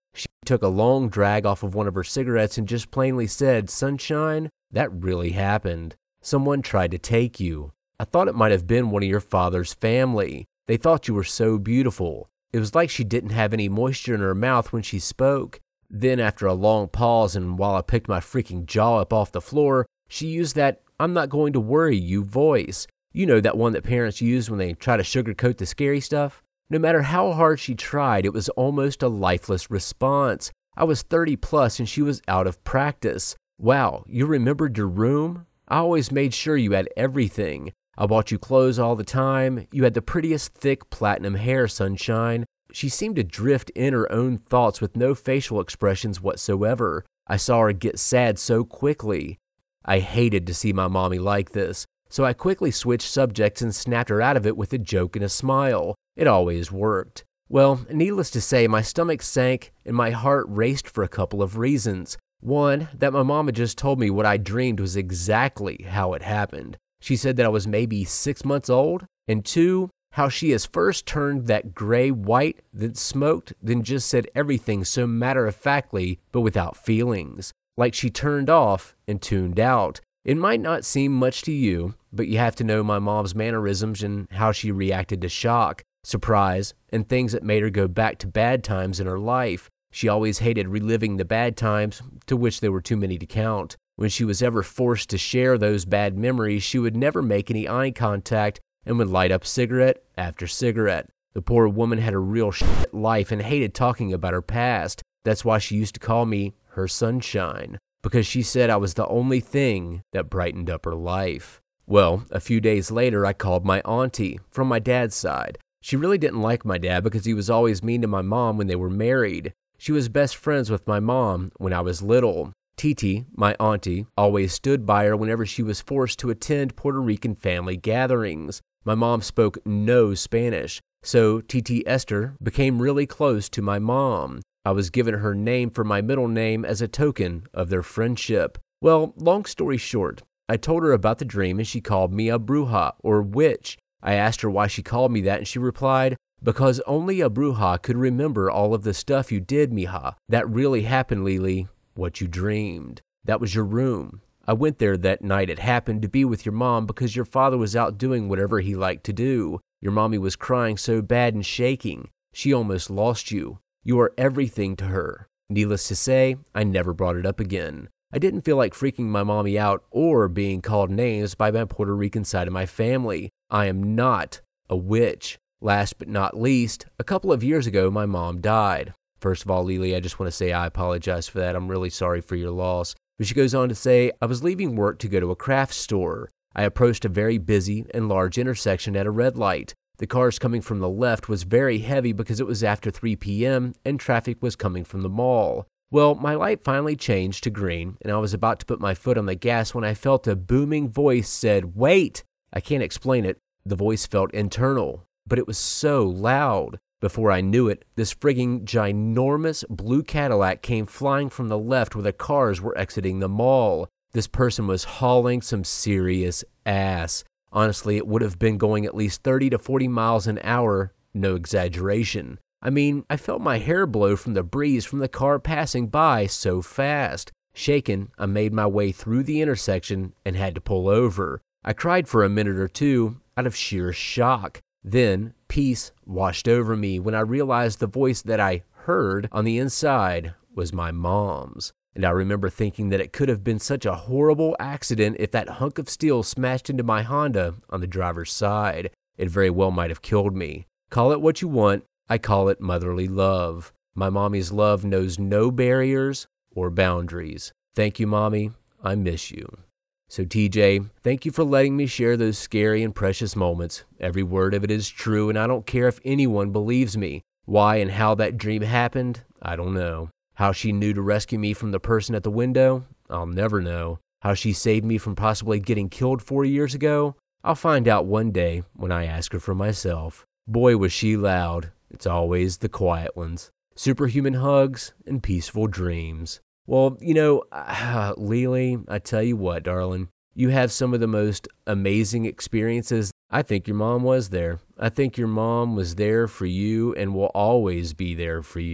took a long drag off of one of her cigarettes and just plainly said, "Sunshine, that really happened. Someone tried to take you. I thought it might have been one of your father's family. They thought you were so beautiful." It was like she didn't have any moisture in her mouth when she spoke. Then, after a long pause and while I picked my freaking jaw up off the floor, she used that "I'm not going to worry you" voice. You know, that one that parents use when they try to sugarcoat the scary stuff? No matter how hard she tried, it was almost a lifeless response. I was thirty plus and she was out of practice. "Wow, you remembered your room? I always made sure you had everything. I bought you clothes all the time. You had the prettiest thick platinum hair, Sunshine." She seemed to drift in her own thoughts with no facial expressions whatsoever. I saw her get sad so quickly. I hated to see my mommy like this, so I quickly switched subjects and snapped her out of it with a joke and a smile. It always worked. Well, needless to say, my stomach sank and my heart raced for a couple of reasons. One, that my mom had just told me what I dreamed was exactly how it happened. She said that I was maybe six months old. And two, how she has first turned that gray white, then smoked, then just said everything so matter-of-factly, but without feelings. Like she turned off and tuned out. It might not seem much to you, but you have to know my mom's mannerisms and how she reacted to shock, surprise, and things that made her go back to bad times in her life. She always hated reliving the bad times, to which there were too many to count. When she was ever forced to share those bad memories, she would never make any eye contact and would light up cigarette after cigarette. The poor woman had a real shit life and hated talking about her past. That's why she used to call me her sunshine, because she said I was the only thing that brightened up her life. Well, a few days later, I called my auntie from my dad's side. She really didn't like my dad because he was always mean to my mom when they were married. She was best friends with my mom when I was little. Titi, my auntie, always stood by her whenever she was forced to attend Puerto Rican family gatherings. My mom spoke no Spanish, so Titi Esther became really close to my mom. I was given her name for my middle name as a token of their friendship. Well, long story short, I told her about the dream and she called me a bruja, or witch. I asked her why she called me that and she replied, "Because only a bruja could remember all of the stuff you did, mija. That really happened, Lily, what you dreamed. That was your room. I went there that night it happened to be with your mom because your father was out doing whatever he liked to do. Your mommy was crying so bad and shaking. She almost lost you. You are everything to her." Needless to say, I never brought it up again. I didn't feel like freaking my mommy out or being called names by my Puerto Rican side of my family. I am not a witch. Last but not least, a couple of years ago, my mom died. First of all, Lily, I just want to say I apologize for that. I'm really sorry for your loss. But she goes on to say, "I was leaving work to go to a craft store. I approached a very busy and large intersection at a red light. The cars coming from the left was very heavy because it was after three p.m. and traffic was coming from the mall. Well, my light finally changed to green, and I was about to put my foot on the gas when I felt a booming voice said, 'Wait!' I can't explain it. The voice felt internal, but it was so loud. Before I knew it, this frigging ginormous blue Cadillac came flying from the left where the cars were exiting the mall. This person was hauling some serious ass. Honestly, it would have been going at least thirty to forty miles an hour, no exaggeration. I mean, I felt my hair blow from the breeze from the car passing by so fast. Shaken, I made my way through the intersection and had to pull over. I cried for a minute or two out of sheer shock. Then, peace washed over me when I realized the voice that I heard on the inside was my mom's. And I remember thinking that it could have been such a horrible accident if that hunk of steel smashed into my Honda on the driver's side. It very well might have killed me. Call it what you want, I call it motherly love. My mommy's love knows no barriers or boundaries. Thank you, Mommy. I miss you. So T J, thank you for letting me share those scary and precious moments. Every word of it is true, and I don't care if anyone believes me. Why and how that dream happened, I don't know. How she knew to rescue me from the person at the window, I'll never know. How she saved me from possibly getting killed four years ago, I'll find out one day when I ask her for myself. Boy, was she loud. It's always the quiet ones. Superhuman hugs and peaceful dreams. Well, you know, uh, Lily, I tell you what, darling, you have some of the most amazing experiences. I think your mom was there. I think your mom was there for you and will always be there for you.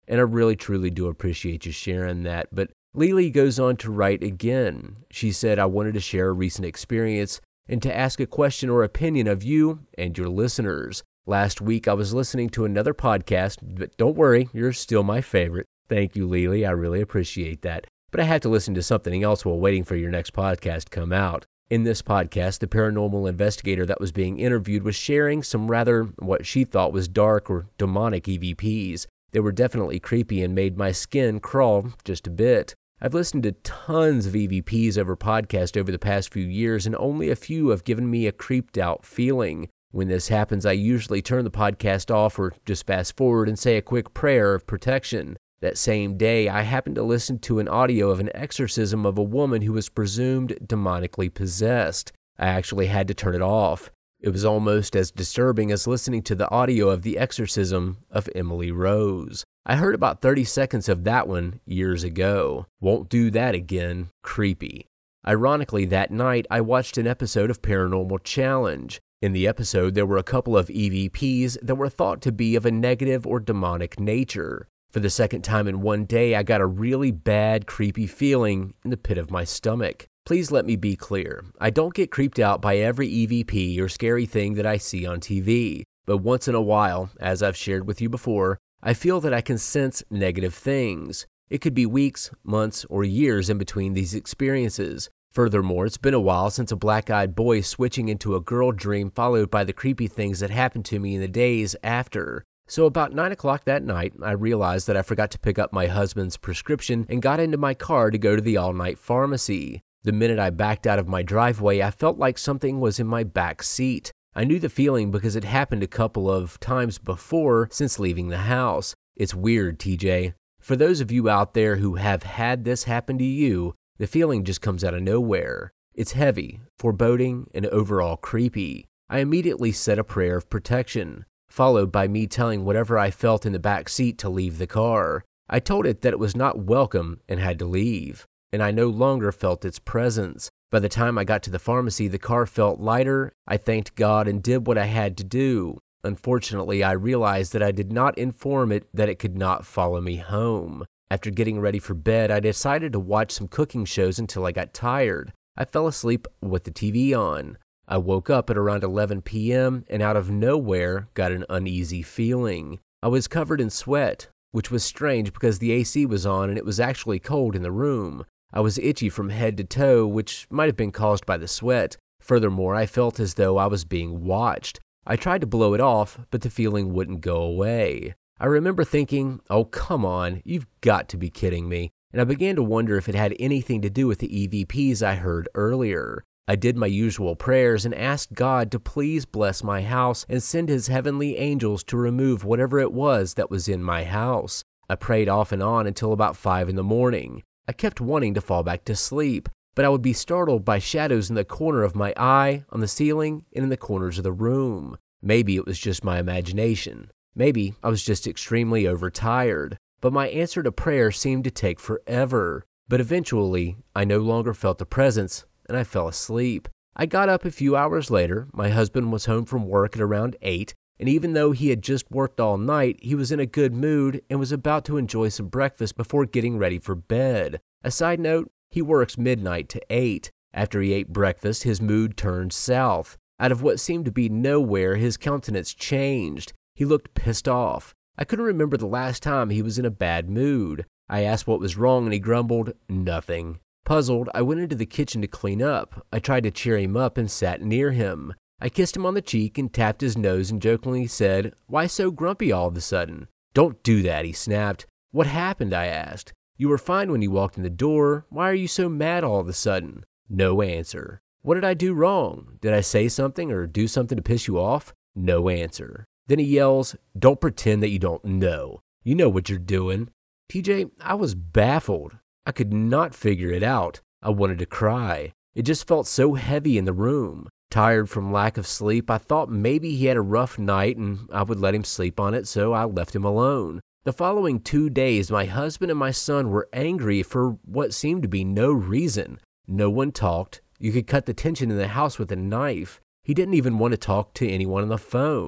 and I really truly do appreciate you sharing that. But Lily goes on to write again. She said, I wanted to share a recent experience and to ask a question or opinion of you and your listeners. Last week, I was listening to another podcast, but don't worry, you're still my favorite. Thank you, Lily. I really appreciate that. But I had to listen to something else while waiting for your next podcast to come out. In this podcast, the paranormal investigator that was being interviewed was sharing some rather what she thought was dark or demonic E V Ps. They were definitely creepy and made my skin crawl just a bit. I've listened to tons of E V Ps over podcast over the past few years, and only a few have given me a creeped out feeling. When this happens, I usually turn the podcast off or just fast forward and say a quick prayer of protection. That same day, I happened to listen to an audio of an exorcism of a woman who was presumed demonically possessed. I actually had to turn it off. It was almost as disturbing as listening to the audio of the exorcism of Emily Rose. I heard about thirty seconds of that one years ago. Won't do that again. Creepy. Ironically, that night, I watched an episode of Paranormal Challenge. In the episode, there were a couple of E V Ps that were thought to be of a negative or demonic nature. For the second time in one day, I got a really bad, creepy feeling in the pit of my stomach. Please let me be clear. I don't get creeped out by every E V P or scary thing that I see on T V. But once in a while, as I've shared with you before, I feel that I can sense negative things. It could be weeks, months, or years in between these experiences. Furthermore, it's been a while since a black-eyed boy switching into a girl dream followed by the creepy things that happened to me in the days after. So about nine o'clock that night, I realized that I forgot to pick up my husband's prescription and got into my car to go to the all-night pharmacy. The minute I backed out of my driveway, I felt like something was in my back seat. I knew the feeling because it happened a couple of times before since leaving the house. It's weird, T J. For those of you out there who have had this happen to you, the feeling just comes out of nowhere. It's heavy, foreboding, and overall creepy. I immediately said a prayer of protection, followed by me telling whatever I felt in the back seat to leave the car. I told it that it was not welcome and had to leave, and I no longer felt its presence. By the time I got to the pharmacy, the car felt lighter. I thanked God and did what I had to do. Unfortunately, I realized that I did not inform it that it could not follow me home. After getting ready for bed, I decided to watch some cooking shows until I got tired. I fell asleep with the T V on. I woke up at around eleven p.m. and out of nowhere got an uneasy feeling. I was covered in sweat, which was strange because the A C was on and it was actually cold in the room. I was itchy from head to toe, which might have been caused by the sweat. Furthermore, I felt as though I was being watched. I tried to blow it off, but the feeling wouldn't go away. I remember thinking, oh, come on, you've got to be kidding me. And I began to wonder if it had anything to do with the E V Ps I heard earlier. I did my usual prayers and asked God to please bless my house and send his heavenly angels to remove whatever it was that was in my house. I prayed off and on until about five in the morning. I kept wanting to fall back to sleep, but I would be startled by shadows in the corner of my eye, on the ceiling, and in the corners of the room. Maybe it was just my imagination. Maybe I was just extremely overtired, but my answer to prayer seemed to take forever. But eventually, I no longer felt the presence, and I fell asleep. I got up a few hours later. My husband was home from work at around eight, and even though he had just worked all night, he was in a good mood and was about to enjoy some breakfast before getting ready for bed. A side note, he works midnight to eight. After he ate breakfast, his mood turned south. Out of what seemed to be nowhere, his countenance changed. He looked pissed off. I couldn't remember the last time he was in a bad mood. I asked what was wrong and he grumbled, nothing. Puzzled, I went into the kitchen to clean up. I tried to cheer him up and sat near him. I kissed him on the cheek and tapped his nose and jokingly said, "Why so grumpy all of a sudden?" "Don't do that," he snapped. "What happened?" I asked. "You were fine when you walked in the door. Why are you so mad all of a sudden?" No answer. "What did I do wrong? Did I say something or do something to piss you off?" No answer. Then he yells, "Don't pretend that you don't know. You know what you're doing." T J, I was baffled. I could not figure it out. I wanted to cry. It just felt so heavy in the room. Tired from lack of sleep, I thought maybe he had a rough night and I would let him sleep on it, so I left him alone. The following two days, my husband and my son were angry for what seemed to be no reason. No one talked. You could cut the tension in the house with a knife. He didn't even want to talk to anyone on the phone.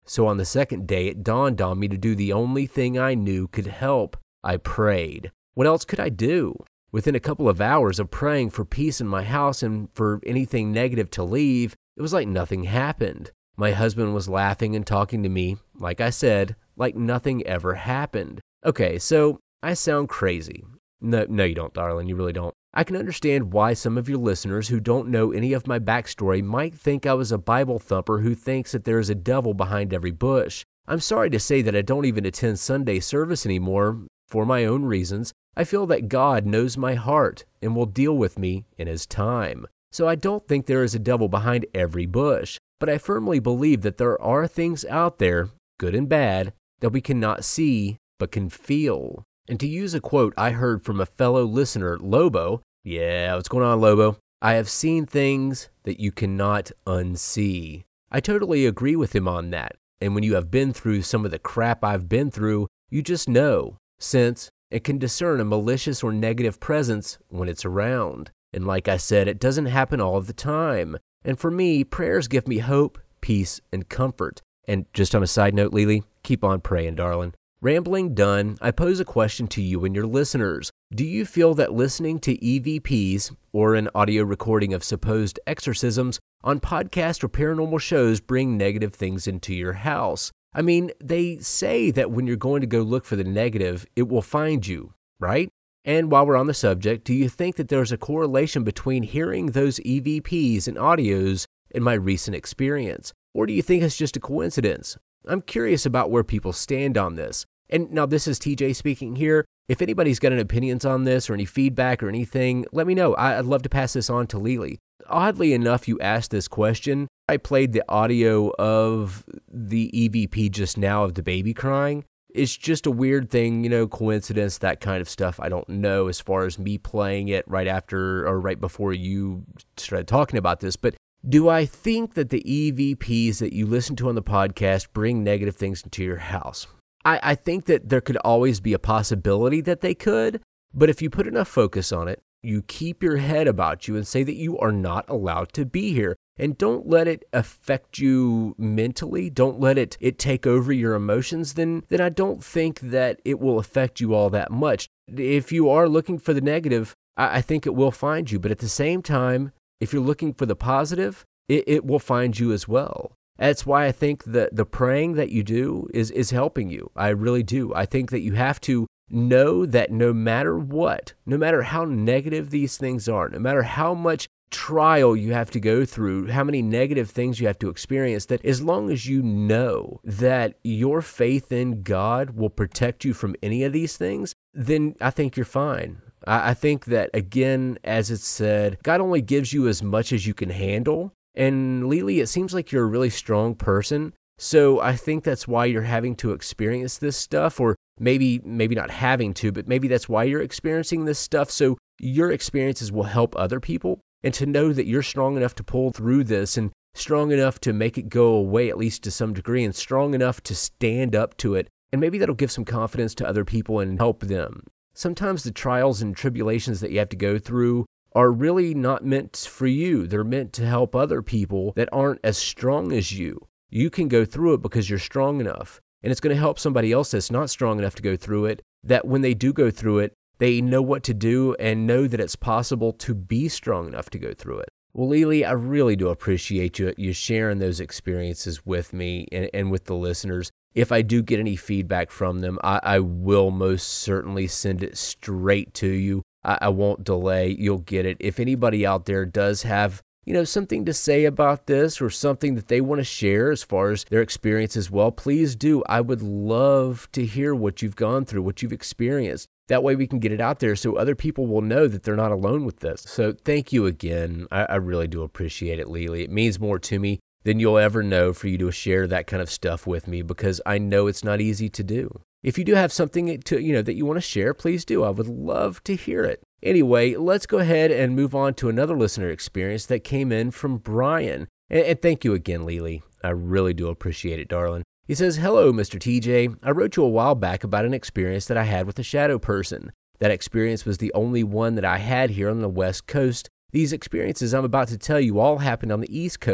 So on the second day, it dawned on me to do the only thing I knew could help. I prayed. What else could I do? Within a couple of hours of praying for peace in my house and for anything negative to leave, it was like nothing happened. My husband was laughing and talking to me, like I said, like nothing ever happened. Okay, so I sound crazy. No, no, you don't, darling. You really don't. I can understand why some of your listeners who don't know any of my backstory might think I was a Bible thumper who thinks that there is a devil behind every bush. I'm sorry to say that I don't even attend Sunday service anymore for my own reasons. I feel that God knows my heart and will deal with me in His time. So I don't think there is a devil behind every bush, but I firmly believe that there are things out there, good and bad, that we cannot see but can feel. And to use a quote I heard from a fellow listener, Lobo, yeah, what's going on, Lobo? I have seen things that you cannot unsee. I totally agree with him on that. And when you have been through some of the crap I've been through, you just know, sense, and can discern a malicious or negative presence when it's around. And like I said, it doesn't happen all of the time. And for me, prayers give me hope, peace, and comfort. And just on a side note, Lily, keep on praying, darling. Rambling done, I pose a question to you and your listeners. Do you feel that listening to E V Ps, or an audio recording of supposed exorcisms, on podcast or paranormal shows bring negative things into your house? I mean, they say that when you're going to go look for the negative, it will find you, right? And while we're on the subject, do you think that there's a correlation between hearing those E V Ps and audios and my recent experience? Or do you think it's just a coincidence? I'm curious about where people stand on this. And now this is T J speaking here. If anybody's got any opinions on this or any feedback or anything, let me know. I'd love to pass this on to Lily. Oddly enough, you asked this question. I played the audio of the E V P just now of the baby crying. It's just a weird thing, you know, coincidence, that kind of stuff. I don't know as far as me playing it right after or right before you started talking about this. But do I think that the E V Ps that you listen to on the podcast bring negative things into your house? I, I think that there could always be a possibility that they could, but if you put enough focus on it, you keep your head about you and say that you are not allowed to be here. And don't let it affect you mentally. Don't let it, it take over your emotions. Then, then I don't think that it will affect you all that much. If you are looking for the negative, I, I think it will find you. But at the same time, if you're looking for the positive, it, it will find you as well. That's why I think that the praying that you do is, is helping you. I really do. I think that you have to know that no matter what, no matter how negative these things are, no matter how much trial you have to go through, how many negative things you have to experience, that as long as you know that your faith in God will protect you from any of these things, then I think you're fine. I, I think that, again, as it's said, God only gives you as much as you can handle. And Lily, it seems like you're a really strong person. So I think that's why you're having to experience this stuff, or maybe maybe not having to, but maybe that's why you're experiencing this stuff. So your experiences will help other people. And to know that you're strong enough to pull through this and strong enough to make it go away, at least to some degree, and strong enough to stand up to it. And maybe that'll give some confidence to other people and help them. Sometimes the trials and tribulations that you have to go through are really not meant for you. They're meant to help other people that aren't as strong as you. You can go through it because you're strong enough. And it's going to help somebody else that's not strong enough to go through it, that when they do go through it, they know what to do and know that it's possible to be strong enough to go through it. Well, Lily, I really do appreciate you, you sharing those experiences with me and, and with the listeners. If I do get any feedback from them, I, I will most certainly send it straight to you. I, I won't delay. You'll get it. If anybody out there does have, you know, something to say about this or something that they want to share as far as their experience as well, please do. I would love to hear what you've gone through, what you've experienced. That way we can get it out there so other people will know that they're not alone with this. So thank you again. I, I really do appreciate it, Lily. It means more to me than you'll ever know for you to share that kind of stuff with me, because I know it's not easy to do. If you do have something to, you know, that you want to share, please do. I would love to hear it. Anyway, let's go ahead and move on to another listener experience that came in from Brian. And, and thank you again, Lily. I really do appreciate it, darling. He says, "Hello, Mister T J. I wrote you a while back about an experience that I had with a shadow person. That experience was the only one that I had here on the West Coast. These experiences I'm about to tell you all happened on the East Coast.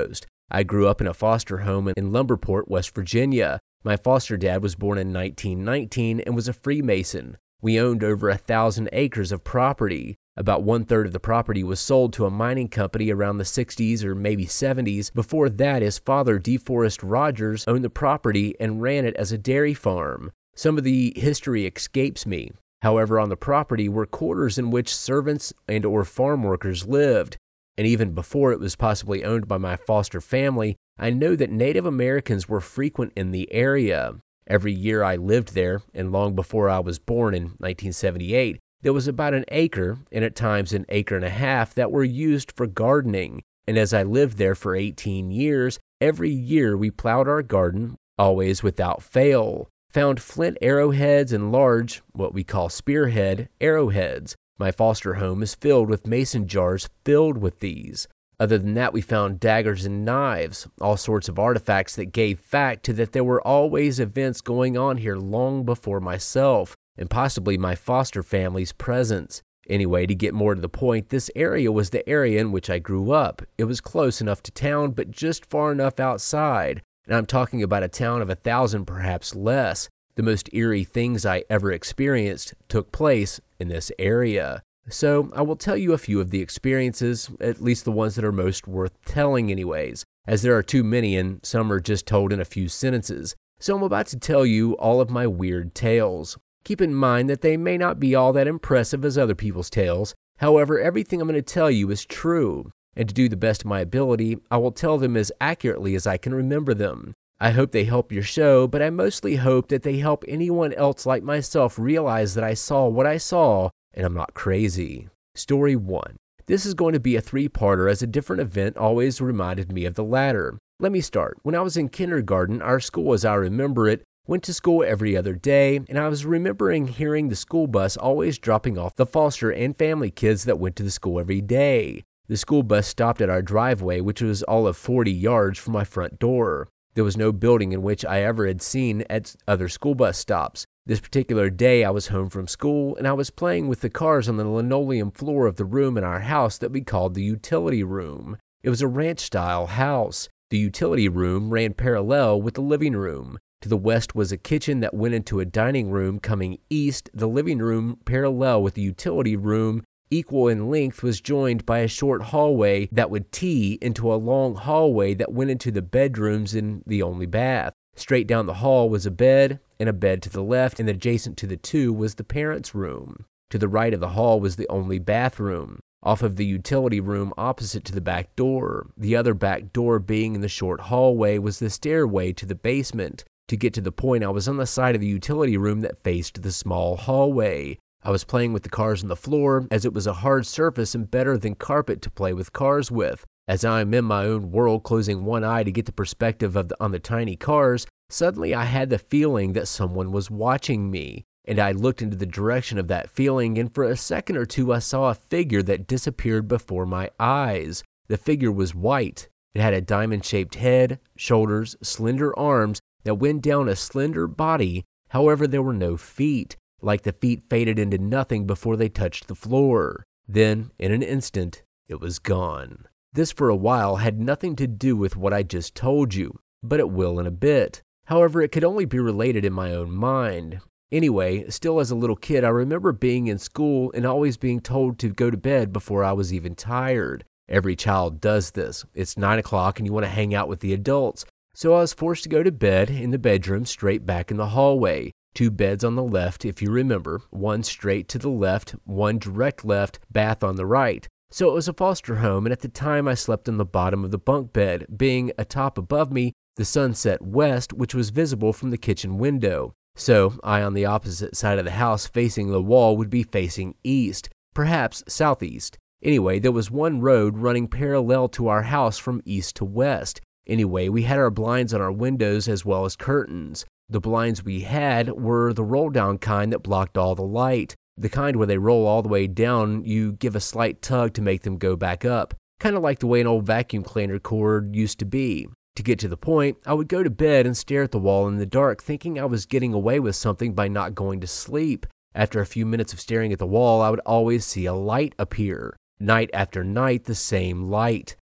I grew up in a foster home in Lumberport, West Virginia. My foster dad was born in nineteen nineteen and was a Freemason. We owned over a thousand acres of property. About one-third of the property was sold to a mining company around the sixties or maybe seventies. Before that, his father, DeForest Rogers, owned the property and ran it as a dairy farm. Some of the history escapes me. However, on the property were quarters in which servants and or farm workers lived. And even before it was possibly owned by my foster family, I know that Native Americans were frequent in the area. Every year I lived there, and long before I was born in nineteen seventy-eight, there was about an acre, and at times an acre and a half, that were used for gardening. And as I lived there for eighteen years, every year we plowed our garden, always without fail. Found flint arrowheads and large, what we call spearhead, arrowheads. My foster home is filled with mason jars filled with these. Other than that, we found daggers and knives, all sorts of artifacts that gave fact to that there were always events going on here long before myself, and possibly my foster family's presence. Anyway, to get more to the point, this area was the area in which I grew up. It was close enough to town, but just far enough outside. And I'm talking about a town of a thousand, perhaps less. The most eerie things I ever experienced took place in this area. So I will tell you a few of the experiences, at least the ones that are most worth telling anyways, as there are too many and some are just told in a few sentences. So I'm about to tell you all of my weird tales. Keep in mind that they may not be all that impressive as other people's tales. However, everything I'm going to tell you is true, and to do the best of my ability, I will tell them as accurately as I can remember them. I hope they help your show, but I mostly hope that they help anyone else like myself realize that I saw what I saw, and I'm not crazy. Story one. This is going to be a three-parter, as a different event always reminded me of the latter. Let me start. When I was in kindergarten, our school, as I remember it, went to school every other day, and I was remembering hearing the school bus always dropping off the foster and family kids that went to the school every day. The school bus stopped at our driveway, which was all of forty yards from my front door. There was no building in which I ever had seen at other school bus stops. This particular day I was home from school, and I was playing with the cars on the linoleum floor of the room in our house that we called the utility room. It was a ranch-style house. The utility room ran parallel with the living room. To the west was a kitchen that went into a dining room. Coming east, the living room, parallel with the utility room, equal in length, was joined by a short hallway that would tee into a long hallway that went into the bedrooms and the only bath. Straight down the hall was a bed, and a bed to the left, and adjacent to the two was the parents' room. To the right of the hall was the only bathroom, off of the utility room opposite to the back door. The other back door being in the short hallway was the stairway to the basement. To get to the point, I was on the side of the utility room that faced the small hallway. I was playing with the cars on the floor, as it was a hard surface and better than carpet to play with cars with. As I am in my own world, closing one eye to get the perspective of the, on the tiny cars, suddenly I had the feeling that someone was watching me, and I looked into the direction of that feeling, and for a second or two I saw a figure that disappeared before my eyes. The figure was white. It had a diamond-shaped head, shoulders, slender arms that went down a slender body. However, there were no feet, like the feet faded into nothing before they touched the floor. Then, in an instant, it was gone. This for a while had nothing to do with what I just told you, but it will in a bit. However, it could only be related in my own mind. Anyway, still as a little kid, I remember being in school and always being told to go to bed before I was even tired. Every child does this. It's nine o'clock and you want to hang out with the adults. So I was forced to go to bed in the bedroom straight back in the hallway. Two beds on the left, if you remember, one straight to the left, one direct left, bath on the right. So it was a foster home, and at the time I slept on the bottom of the bunk bed, being atop above me, the sun set west, which was visible from the kitchen window. So I, on the opposite side of the house facing the wall, would be facing east, perhaps southeast. Anyway, there was one road running parallel to our house from east to west. Anyway, we had our blinds on our windows as well as curtains. The blinds we had were the roll-down kind that blocked all the light. The kind where they roll all the way down, you give a slight tug to make them go back up. Kind of like the way an old vacuum cleaner cord used to be. To get to the point, I would go to bed and stare at the wall in the dark, thinking I was getting away with something by not going to sleep. After a few minutes of staring at the wall, I would always see a light appear. Night after night, the same light.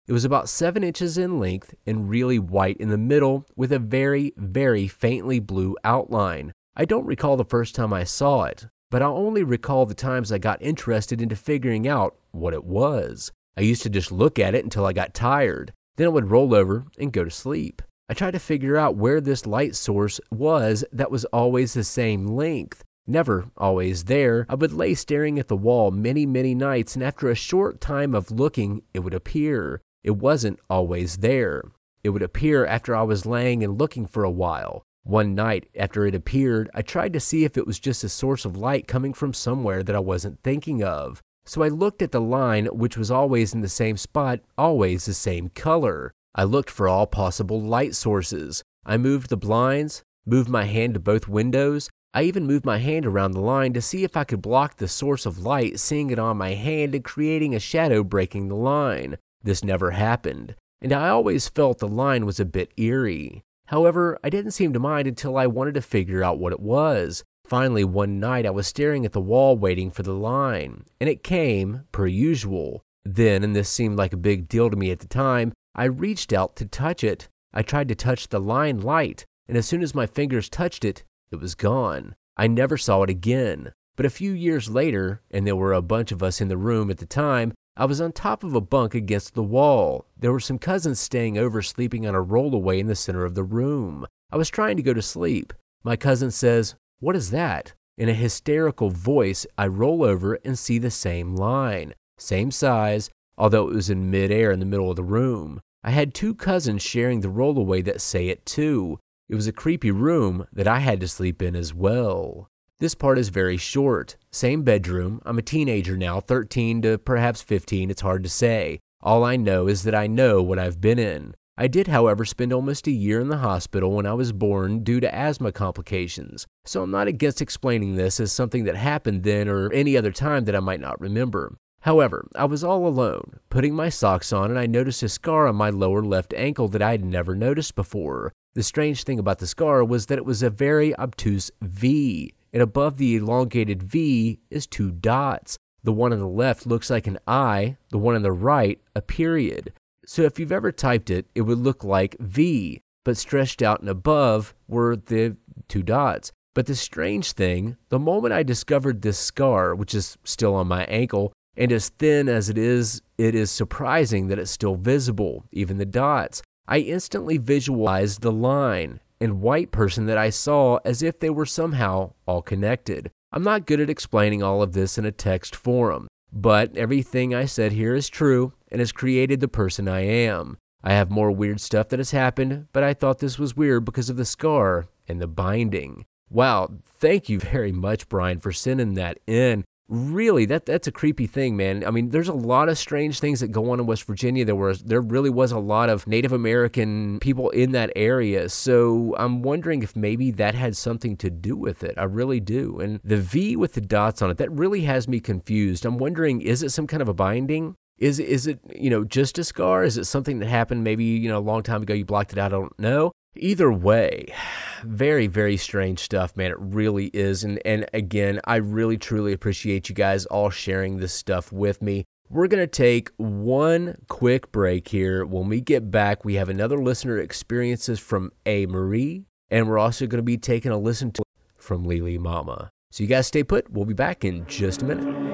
It was about seven inches in length and really white in the middle with a very, very faintly blue outline. I don't recall the first time I saw it, but I only recall the times I got interested into figuring out what it was. I used to just look at it until I got tired. Then I would roll over and go to sleep. I tried to figure out where this light source was that was always the same length. Never always there, I would lay staring at the wall many, many nights, and after a short time of looking, it would appear. It wasn't always there. It would appear after I was laying and looking for a while. One night, after it appeared, I tried to see if it was just a source of light coming from somewhere that I wasn't thinking of. So I looked at the line, which was always in the same spot, always the same color. I looked for all possible light sources. I moved the blinds, moved my hand to both windows. I even moved my hand around the line to see if I could block the source of light, seeing it on my hand and creating a shadow breaking the line. This never happened, and I always felt the line was a bit eerie. However, I didn't seem to mind until I wanted to figure out what it was. Finally, one night I was staring at the wall waiting for the line, and it came, per usual. Then, and this seemed like a big deal to me at the time, I reached out to touch it. I tried to touch the line light, and as soon as my fingers touched it, it was gone. I never saw it again. But a few years later, and there were a bunch of us in the room at the time, I was on top of a bunk against the wall. There were some cousins staying over sleeping on a rollaway in the center of the room. I was trying to go to sleep. My cousin says, "What is that?" In a hysterical voice, I roll over and see the same line, same size, although it was in midair in the middle of the room. I had two cousins sharing the rollaway that say it too. It was a creepy room that I had to sleep in as well. This part is very short. Same bedroom. I'm a teenager now, thirteen to perhaps fifteen, it's hard to say. All I know is that I know what I've been in. I did, however, spend almost a year in the hospital when I was born due to asthma complications, so I'm not against explaining this as something that happened then or any other time that I might not remember. However, I was all alone, putting my socks on, and I noticed a scar on my lower left ankle that I had never noticed before. The strange thing about the scar was that it was a very obtuse V, and above the elongated V is two dots. The one on the left looks like an I, the one on the right, a period. So if you've ever typed it, it would look like V, but stretched out and above were the two dots. But the strange thing, the moment I discovered this scar, which is still on my ankle, and as thin as it is, it is surprising that it's still visible, even the dots. I instantly visualized the line and white person that I saw as if they were somehow all connected. I'm not good at explaining all of this in a text forum, but everything I said here is true and has created the person I am. I have more weird stuff that has happened, but I thought this was weird because of the scar and the binding. Wow, thank you very much, Brian, for sending that in. Really, that that's a creepy thing, man. I mean, there's a lot of strange things that go on in West Virginia. There was, there really was a lot of Native American people in that area. So I'm wondering if maybe that had something to do with it. I really do. And the V with the dots on it, that really has me confused. I'm wondering, is it some kind of a binding? Is, is it, you know, just a scar? Is it something that happened maybe, you know, a long time ago, you blocked it out? I don't know. Either way, very, very strange stuff, man. It really is. And and again, I really, truly appreciate you guys all sharing this stuff with me. We're going to take one quick break here. When we get back, we have another listener experiences from A. Marie, and we're also going to be taking a listen to from Lily Mama. So you guys stay put. We'll be back in just a minute.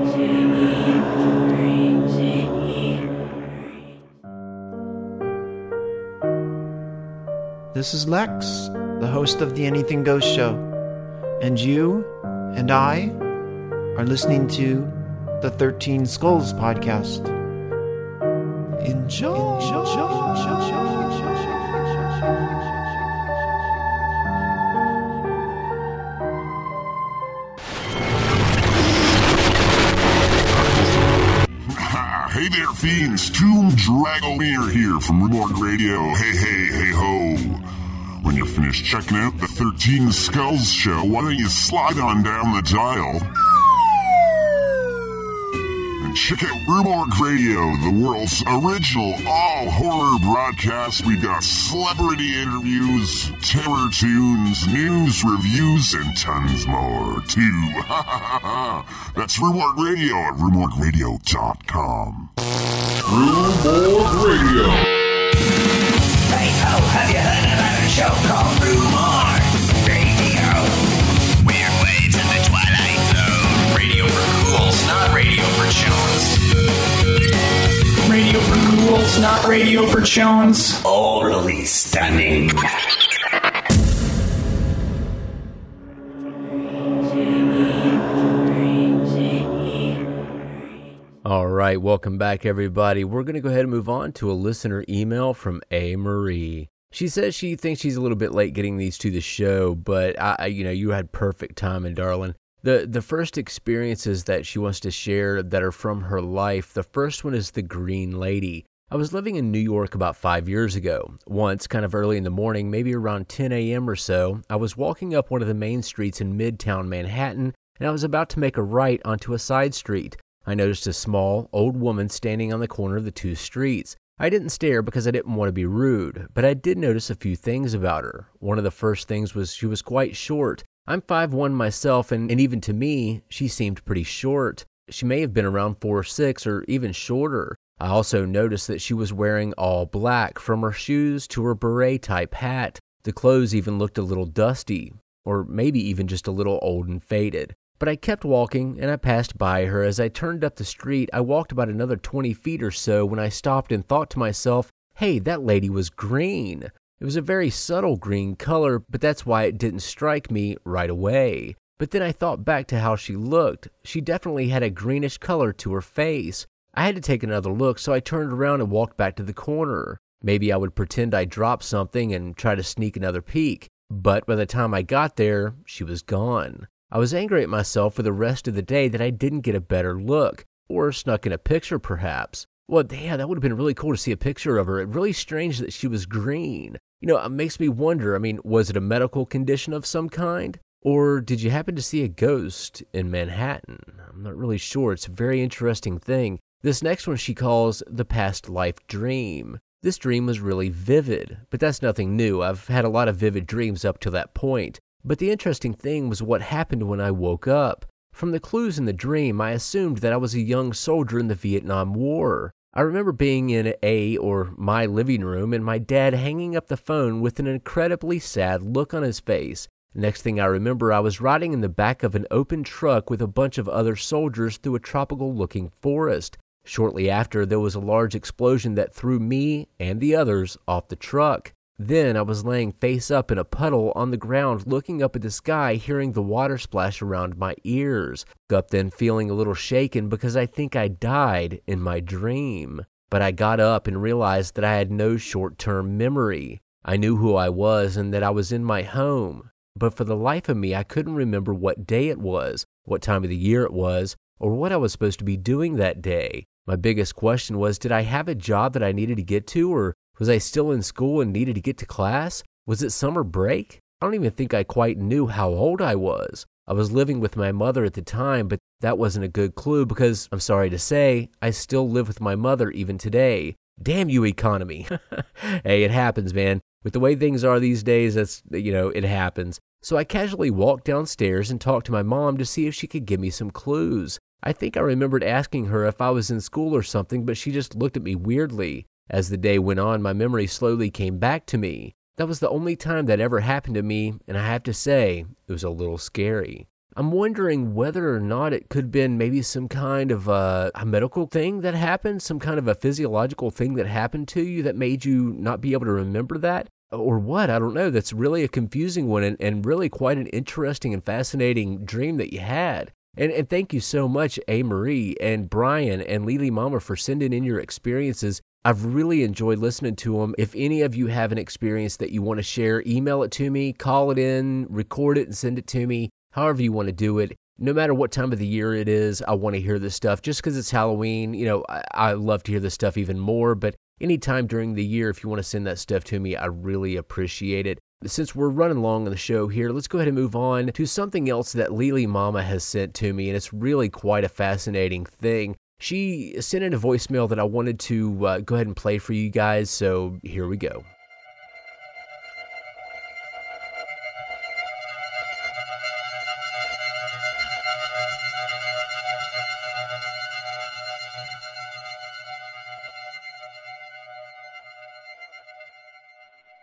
This is Lex, the host of the Anything Goes show, and you and I are listening to the thirteen Skulls podcast. Enjoy. Hey there, fiends. Tomb Dragomir here from Reborn Radio. Hey, hey, hey, ho. When you're finished checking out the thirteen Skulls show, why don't you slide on down the dial and check out Reborn Radio, the world's original all-horror broadcast. We've got celebrity interviews, terror tunes, news, reviews, and tons more, too. That's Reborn Radio at reborn radio dot com. Rumor Radio. Hey ho, have you heard about a show called Rumor Radio? Weird waves in the Twilight Zone. Radio for ghouls, not radio for chums. Radio for ghouls, not radio for chums. Orally stunning. All right, welcome back, everybody. We're going to go ahead and move on to a listener email from A. Marie. She says she thinks she's a little bit late getting these to the show, but I, I you know, you had perfect timing, darling. The the first experiences that she wants to share that are from her life, the first one is the Green Lady. I was living in New York about five years ago. Once, kind of early in the morning, maybe around ten a.m. or so, I was walking up one of the main streets in Midtown Manhattan, and I was about to make a right onto a side street. I noticed a small, old woman standing on the corner of the two streets. I didn't stare because I didn't want to be rude, but I did notice a few things about her. One of the first things was she was quite short. I'm five one myself, and, and even to me, she seemed pretty short. She may have been around four six or even shorter. I also noticed that she was wearing all black, from her shoes to her beret-type hat. The clothes even looked a little dusty, or maybe even just a little old and faded. But I kept walking, and I passed by her. As I turned up the street, I walked about another twenty feet or so when I stopped and thought to myself, hey, that lady was green. It was a very subtle green color, but that's why it didn't strike me right away. But then I thought back to how she looked. She definitely had a greenish color to her face. I had to take another look, so I turned around and walked back to the corner. Maybe I would pretend I dropped something and try to sneak another peek. But by the time I got there, she was gone. I was angry at myself for the rest of the day that I didn't get a better look, or snuck in a picture perhaps. Well, yeah, that would have been really cool to see a picture of her. It's really strange that she was green. You know, it makes me wonder, I mean, was it a medical condition of some kind? Or did you happen to see a ghost in Manhattan? I'm not really sure. It's a very interesting thing. This next one she calls the past life dream. This dream was really vivid, but that's nothing new. I've had a lot of vivid dreams up to that point. But the interesting thing was what happened when I woke up. From the clues in the dream, I assumed that I was a young soldier in the Vietnam War. I remember being in a, or my living room, and my dad hanging up the phone with an incredibly sad look on his face. Next thing I remember, I was riding in the back of an open truck with a bunch of other soldiers through a tropical-looking forest. Shortly after, there was a large explosion that threw me and the others off the truck. Then I was laying face up in a puddle on the ground, looking up at the sky, hearing the water splash around my ears. Up then feeling a little shaken because I think I died in my dream. But I got up and realized that I had no short-term memory. I knew who I was and that I was in my home. But for the life of me, I couldn't remember what day it was, what time of the year it was, or what I was supposed to be doing that day. My biggest question was, did I have a job that I needed to get to, or was I still in school and needed to get to class? Was it summer break? I don't even think I quite knew how old I was. I was living with my mother at the time, but that wasn't a good clue because, I'm sorry to say, I still live with my mother even today. Damn you, economy. Hey, it happens, man. With the way things are these days, that's, you know, it happens. So I casually walked downstairs and talked to my mom to see if she could give me some clues. I think I remembered asking her if I was in school or something, but she just looked at me weirdly. As the day went on, my memory slowly came back to me. That was the only time that ever happened to me, and I have to say, it was a little scary. I'm wondering whether or not it could have been maybe some kind of a, a medical thing that happened, some kind of a physiological thing that happened to you that made you not be able to remember that, or what, I don't know. That's really a confusing one and, and really quite an interesting and fascinating dream that you had. And, and thank you so much, A. Marie and Brian and Lily Mama, for sending in your experiences. I've really enjoyed listening to them. If any of you have an experience that you want to share, email it to me, call it in, record it, and send it to me, however you want to do it. No matter what time of the year it is, I want to hear this stuff. Just because it's Halloween, you know, I, I love to hear this stuff even more. But anytime during the year, if you want to send that stuff to me, I really appreciate it. Since we're running long on the show here, let's go ahead and move on to something else that Lily Mama has sent to me, and it's really quite a fascinating thing. She sent in a voicemail that I wanted to uh, go ahead and play for you guys, so here we go.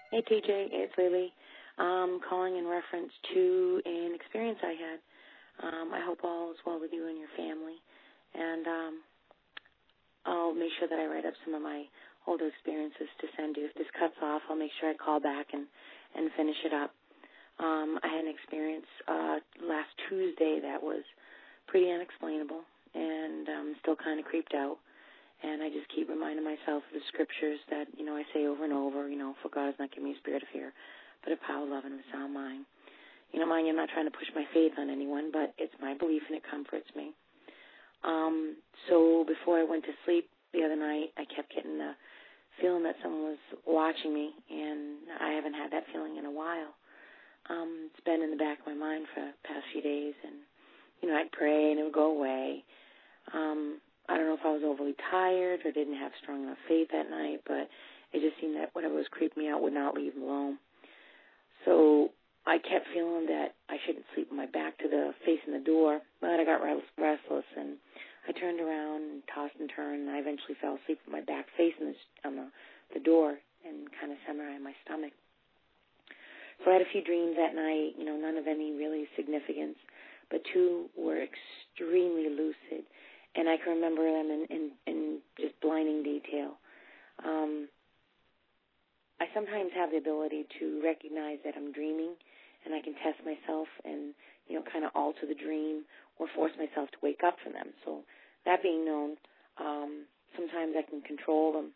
Hey, T J, it's Lily. Um, calling in reference to an experience I had. Um, I hope all is well with you and your family. And um, I'll make sure that I write up some of my older experiences to send you. If this cuts off, I'll make sure I call back and, and finish it up. Um, I had an experience uh, last Tuesday that was pretty unexplainable, and I'm still kind of creeped out. And I just keep reminding myself of the scriptures that, you know, I say over and over, you know, for God has not given me a spirit of fear, but a power, love, and a sound mind. You know, mind you, I'm not trying to push my faith on anyone, but it's my belief and it comforts me. Um, so before I went to sleep the other night, I kept getting the feeling that someone was watching me, and I haven't had that feeling in a while. Um, it's been in the back of my mind for the past few days, and, you know, I'd pray and it would go away. Um, I don't know if I was overly tired or didn't have strong enough faith that night, but it just seemed that whatever was creeping me out would not leave alone. So I kept feeling that I shouldn't sleep with my back to the facing the door, but I got restless, and I turned around and tossed and turned, and I eventually fell asleep with my back facing the, on the, the door and kind of semi on my stomach. So I had a few dreams that night, you know, none of any really significance, but two were extremely lucid. And I can remember them in, in, in just blinding detail. Um, I sometimes have the ability to recognize that I'm dreaming, and I can test myself and, you know, kind of alter the dream or force myself to wake up from them. So that being known, um, sometimes I can control them.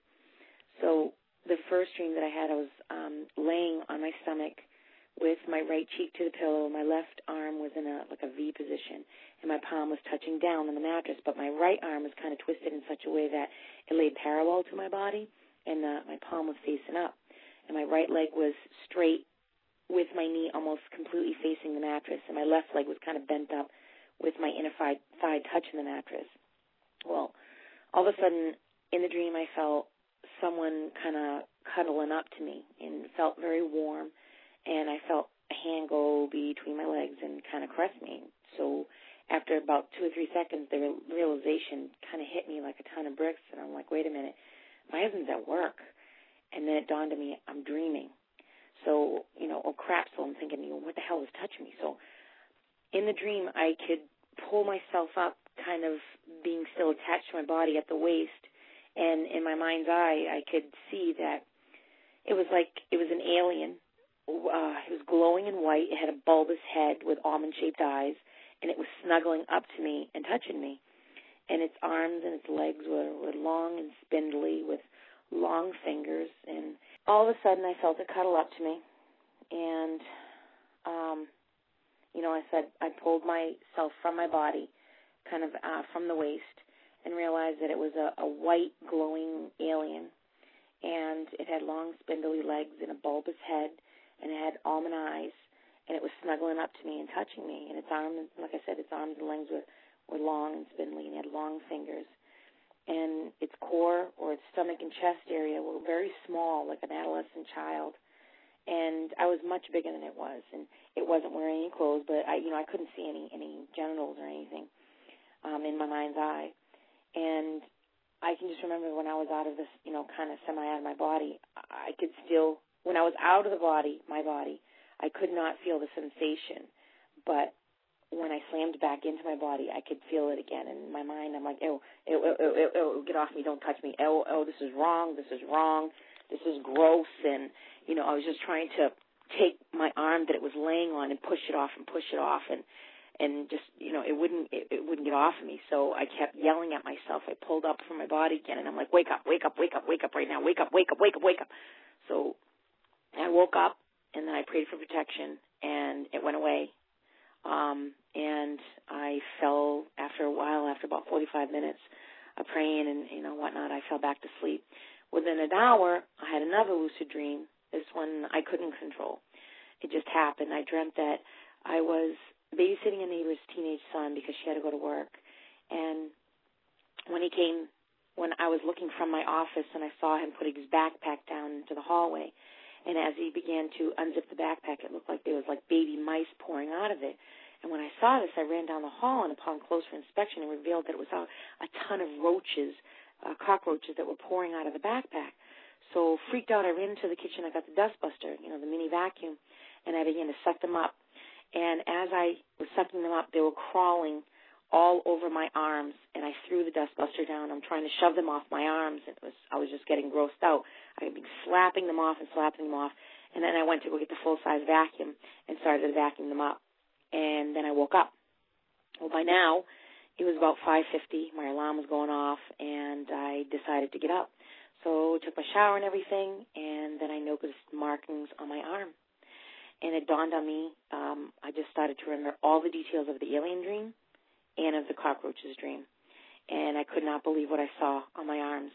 So the first dream that I had, I was um, laying on my stomach with my right cheek to the pillow. My left arm was in a like a V position, and my palm was touching down on the mattress, but my right arm was kind of twisted in such a way that it laid parallel to my body, and uh, my palm was facing up, and my right leg was straight with my knee almost completely facing the mattress, and my left leg was kind of bent up with my inner thigh, thigh touching the mattress. Well, all of a sudden, in the dream, I felt someone kind of cuddling up to me, and it felt very warm. And I felt a hand go between my legs and kind of caress me. So after about two or three seconds, the realization kind of hit me like a ton of bricks. And I'm like, wait a minute, my husband's at work. And then it dawned on me, I'm dreaming. So, you know, oh crap. So I'm thinking, you know, what the hell is touching me? So in the dream, I could pull myself up, kind of being still attached to my body at the waist. And in my mind's eye, I could see that it was like it was an alien. Uh, it was glowing in white. It had a bulbous head with almond-shaped eyes, and it was snuggling up to me and touching me. And its arms and its legs were, were long and spindly with long fingers. And all of a sudden, I felt it cuddle up to me. And, um, you know, I said I pulled myself from my body, kind of uh, from the waist, and realized that it was a, a white, glowing alien. And it had long, spindly legs and a bulbous head. And it had almond eyes, and it was snuggling up to me and touching me. And its arms, like I said, its arms and legs were, were long and spindly, and it had long fingers. And its core, or its stomach and chest area, were very small, like an adolescent child. And I was much bigger than it was, and it wasn't wearing any clothes, but I, you know, I couldn't see any any genitals or anything um, in my mind's eye. And I can just remember when I was out of this, you know, kind of semi out of my body, I could still. When I was out of the body, my body, I could not feel the sensation. But when I slammed back into my body, I could feel it again. And in my mind, I'm like, ew, ew, ew, ew, ew, ew, get off me, don't touch me. Ew, ew, this is wrong, this is wrong, this is gross. And, you know, I was just trying to take my arm that it was laying on and push it off and push it off. And, and just, you know, it wouldn't it, it wouldn't get off of me. So I kept yelling at myself. I pulled up from my body again, and I'm like, wake up, wake up, wake up, wake up right now, wake up, wake up, wake up, wake up. So I woke up, and then I prayed for protection, and it went away. Um, and I fell, after a while, after about forty-five minutes of praying and, you know, whatnot, I fell back to sleep. Within an hour, I had another lucid dream. This one I couldn't control. It just happened. I dreamt that I was babysitting a neighbor's teenage son because she had to go to work. And when he came, when I was looking from my office and I saw him putting his backpack down into the hallway, and as he began to unzip the backpack, it looked like there was like baby mice pouring out of it. And when I saw this, I ran down the hall, and upon closer inspection, it revealed that it was a, a ton of roaches, uh, cockroaches that were pouring out of the backpack. So freaked out, I ran into the kitchen. I got the dustbuster, you know, the mini vacuum, and I began to suck them up. And as I was sucking them up, they were crawling all over my arms, and I threw the dustbuster down. I'm trying to shove them off my arms. It was I was just getting grossed out. I'd be slapping them off and slapping them off, and then I went to go get the full-size vacuum and started to vacuum them up. And then I woke up. Well, by now, it was about five fifty. My alarm was going off, and I decided to get up. So I took my shower and everything, and then I noticed markings on my arm. And it dawned on me, um, I just started to remember all the details of the alien dream and of the cockroaches dream. And I could not believe what I saw on my arms.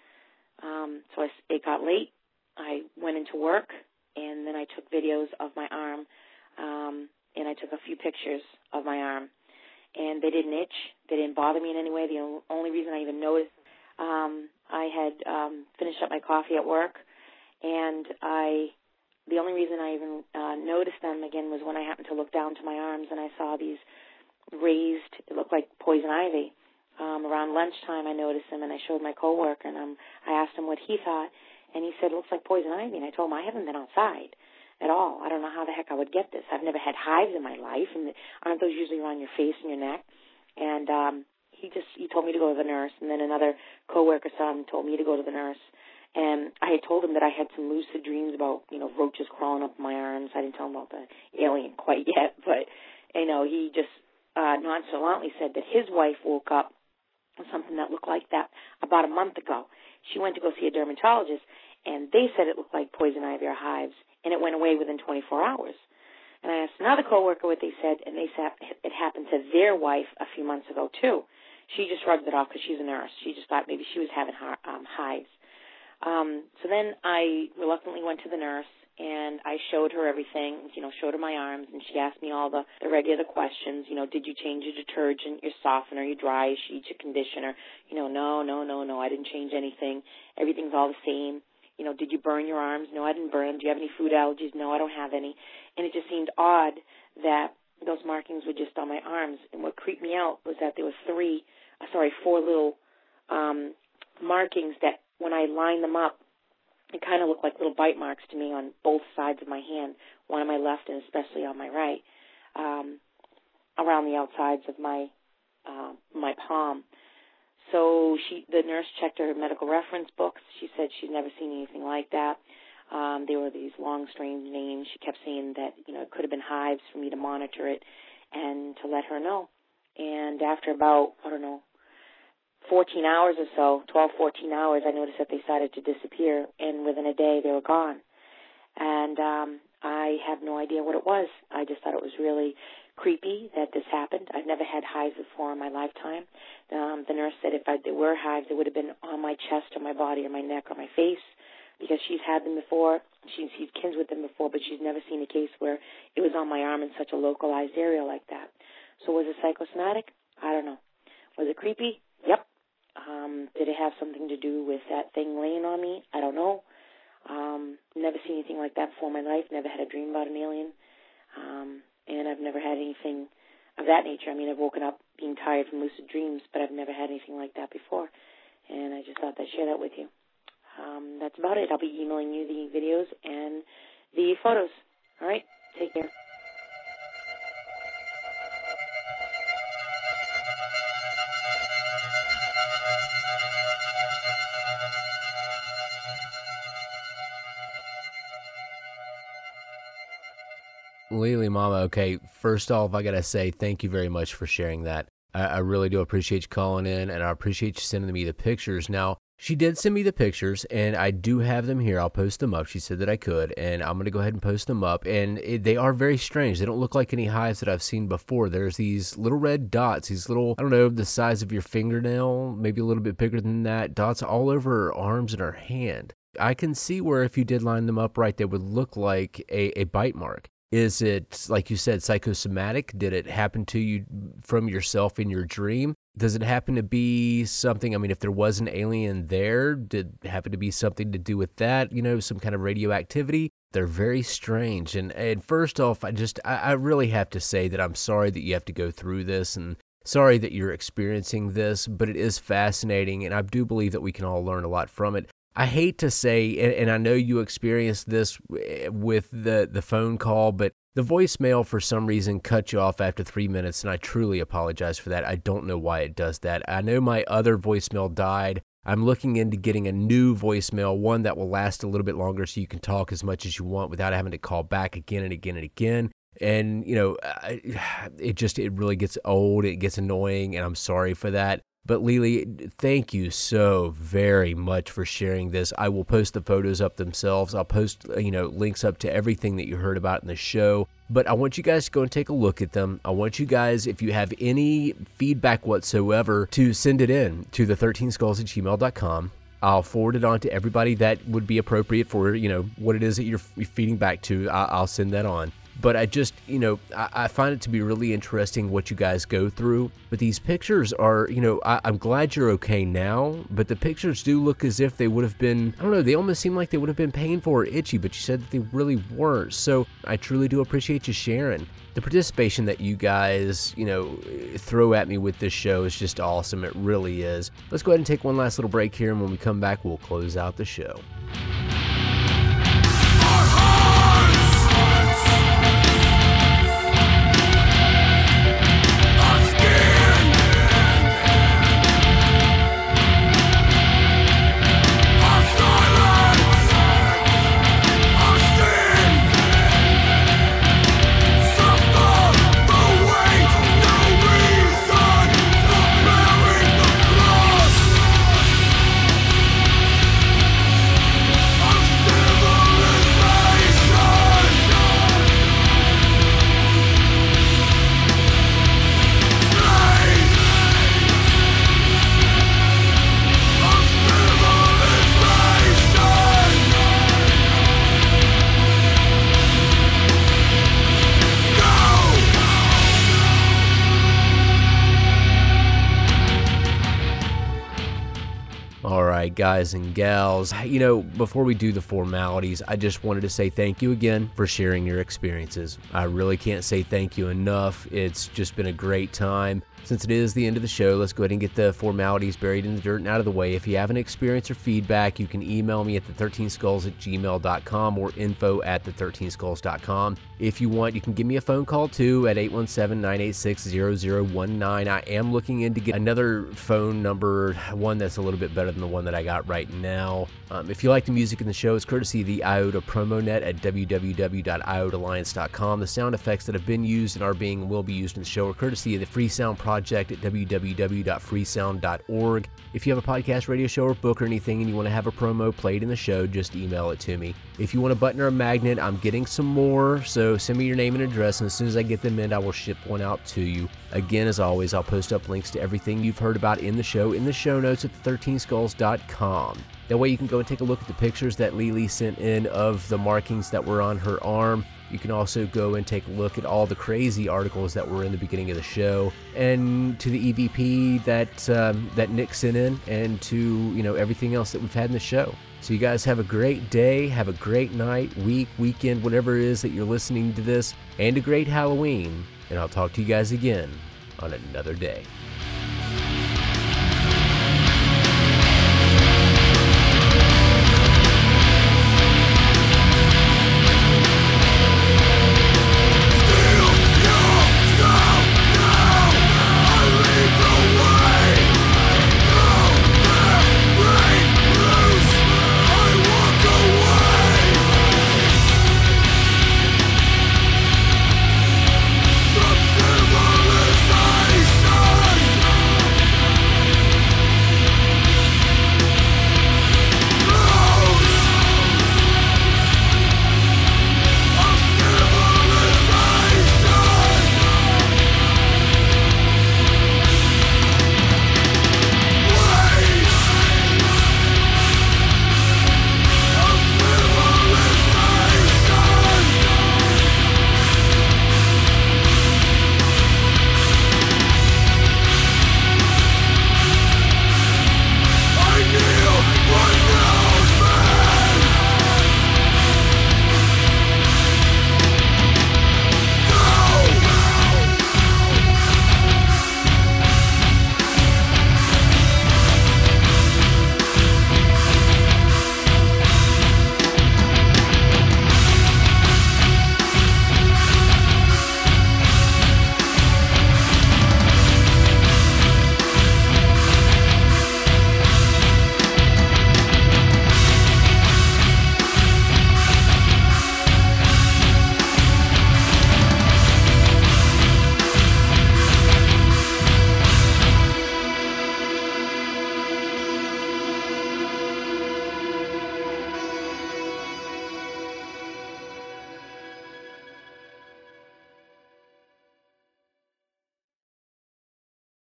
Um, so I, it got late. I went into work, and then I took videos of my arm, um, and I took a few pictures of my arm. And they didn't itch. They didn't bother me in any way. The only reason I even noticed, um, I had um, finished up my coffee at work, and I, the only reason I even uh, noticed them again was when I happened to look down to my arms, and I saw these raised, it looked like poison ivy. Um, around lunchtime, I noticed them, and I showed my coworker, and um, I asked him what he thought, and he said, it looks like poison ivy. And I told him, I haven't been outside at all. I don't know how the heck I would get this. I've never had hives in my life, and aren't those usually around your face and your neck? And um, he just, he told me to go to the nurse, and then another coworker saw him and told me to go to the nurse. And I had told him that I had some lucid dreams about, you know, roaches crawling up my arms. I didn't tell him about the alien quite yet, but, you know, he just uh, nonchalantly said that his wife woke up with something that looked like that about a month ago. She went to go see a dermatologist, and they said it looked like poison ivy or hives, and it went away within twenty-four hours. And I asked another coworker what they said, and they said it happened to their wife a few months ago, too. She just shrugged it off because she's a nurse. She just thought maybe she was having um, hives. Um, so then I reluctantly went to the nurse, and I showed her everything, you know, showed her my arms, and she asked me all the, the regular questions, you know, did you change your detergent, your softener, your dry sheet, your conditioner? You know, no, no, no, no, I didn't change anything. Everything's all the same. You know, did you burn your arms? No, I didn't burn them. Do you have any food allergies? No, I don't have any. And it just seemed odd that those markings were just on my arms. And what creeped me out was that there were three, uh, sorry, four little um, markings that when I lined them up, it kind of looked like little bite marks to me on both sides of my hand, one on my left and especially on my right, um, around the outsides of my uh, my palm. So she, the nurse checked her medical reference books. She said she'd never seen anything like that. Um, there were these long, strange names. She kept saying that, you know, it could have been hives for me to monitor it and to let her know. And after about, I don't know, fourteen hours or so, twelve, fourteen hours, I noticed that they started to disappear, and within a day they were gone. And um, I have no idea what it was. I just thought it was really creepy that this happened. I've never had hives before in my lifetime. Um, the nurse said if I, there were hives, it would have been on my chest or my body or my neck or my face, because she's had them before. She's, she's kids with them before, but she's never seen a case where it was on my arm in such a localized area like that. So was it psychosomatic? I don't know. Was it creepy? Yep. Um, did it have something to do with that thing laying on me? I don't know. Um, never seen anything like that before in my life. Never had a dream about an alien. Um, and I've never had anything of that nature. I mean, I've woken up being tired from lucid dreams, but I've never had anything like that before. And I just thought I'd share that with you. Um, that's about it. I'll be emailing you the videos and the photos. All right? Take care. Lily Mama, okay, first off, I got to say thank you very much for sharing that. I, I really do appreciate you calling in, and I appreciate you sending me the pictures. Now, she did send me the pictures, and I do have them here. I'll post them up. She said that I could, and I'm going to go ahead and post them up. And it, they are very strange. They don't look like any hives that I've seen before. There's these little red dots, these little, I don't know, the size of your fingernail, maybe a little bit bigger than that, dots all over her arms and her hand. I can see where if you did line them up right, they would look like a, a bite mark. Is it, like you said, psychosomatic? Did it happen to you from yourself in your dream? Does it happen to be something, I mean, if there was an alien there, did it happen to be something to do with that, you know, some kind of radioactivity? They're very strange. And, and first off, I just, I, I really have to say that I'm sorry that you have to go through this, and sorry that you're experiencing this, but it is fascinating, and I do believe that we can all learn a lot from it. I hate to say, and, and I know you experienced this with the, the phone call, but the voicemail for some reason cut you off after three minutes, and I truly apologize for that. I don't know why it does that. I know my other voicemail died. I'm looking into getting a new voicemail, one that will last a little bit longer so you can talk as much as you want without having to call back again and again and again. And, you know, it just, it really gets old, it gets annoying, and I'm sorry for that. But Lily, thank you so very much for sharing this. I will post the photos up themselves. I'll post, you know, links up to everything that you heard about in the show. But I want you guys to go and take a look at them. I want you guys, if you have any feedback whatsoever, to send it in to the thirteen skulls at gmail dot com. I'll forward it on to everybody that would be appropriate for, you know, what it is that you're feeding back to. I'll send that on. But I just, you know, I, I find it to be really interesting what you guys go through. But these pictures are, you know, I, I'm glad you're okay now, but the pictures do look as if they would have been, I don't know, they almost seem like they would have been painful or itchy, but you said that they really weren't. So I truly do appreciate you sharing. The participation that you guys, you know, throw at me with this show is just awesome. It really is. Let's go ahead and take one last little break here, and when we come back, we'll close out the show. Guys and gals, you know, before we do the formalities, I just wanted to say thank you again for sharing your experiences. I really can't say thank you enough. It's just been a great time. Since it is the end of the show, let's go ahead and get the formalities buried in the dirt and out of the way. If you have an experience or feedback, you can email me at the thirteen skulls at gmail dot com or info at the thirteen skulls dot com. If you want, you can give me a phone call too at eight one seven, nine eight six, zero zero one nine. I am looking into get another phone number, one that's a little bit better than the one that I got right now. Um, if you like the music in the show, it's courtesy of the Iota promo net at w w w dot iota alliance dot com. The sound effects that have been used and are being and will be used in the show are courtesy of the Free Sound Project at w w w dot free sound dot org. If you have a podcast, radio show, or book or anything and you want to have a promo played in the show, just email it to me. If you want a button or a magnet, I'm getting some more, so send me your name and address, and as soon as I get them in, I will ship one out to you. Again, as always, I'll post up links to everything you've heard about in the show in the show notes at the thirteen skulls dot com. That way you can go and take a look at the pictures that Lily sent in of the markings that were on her arm. You can also go and take a look at all the crazy articles that were in the beginning of the show, and to the E V P that um, that Nick sent in, and to, you know, everything else that we've had in the show. So you guys have a great day, have a great night, week, weekend, whatever it is that you're listening to this, and a great Halloween. And I'll talk to you guys again on another day.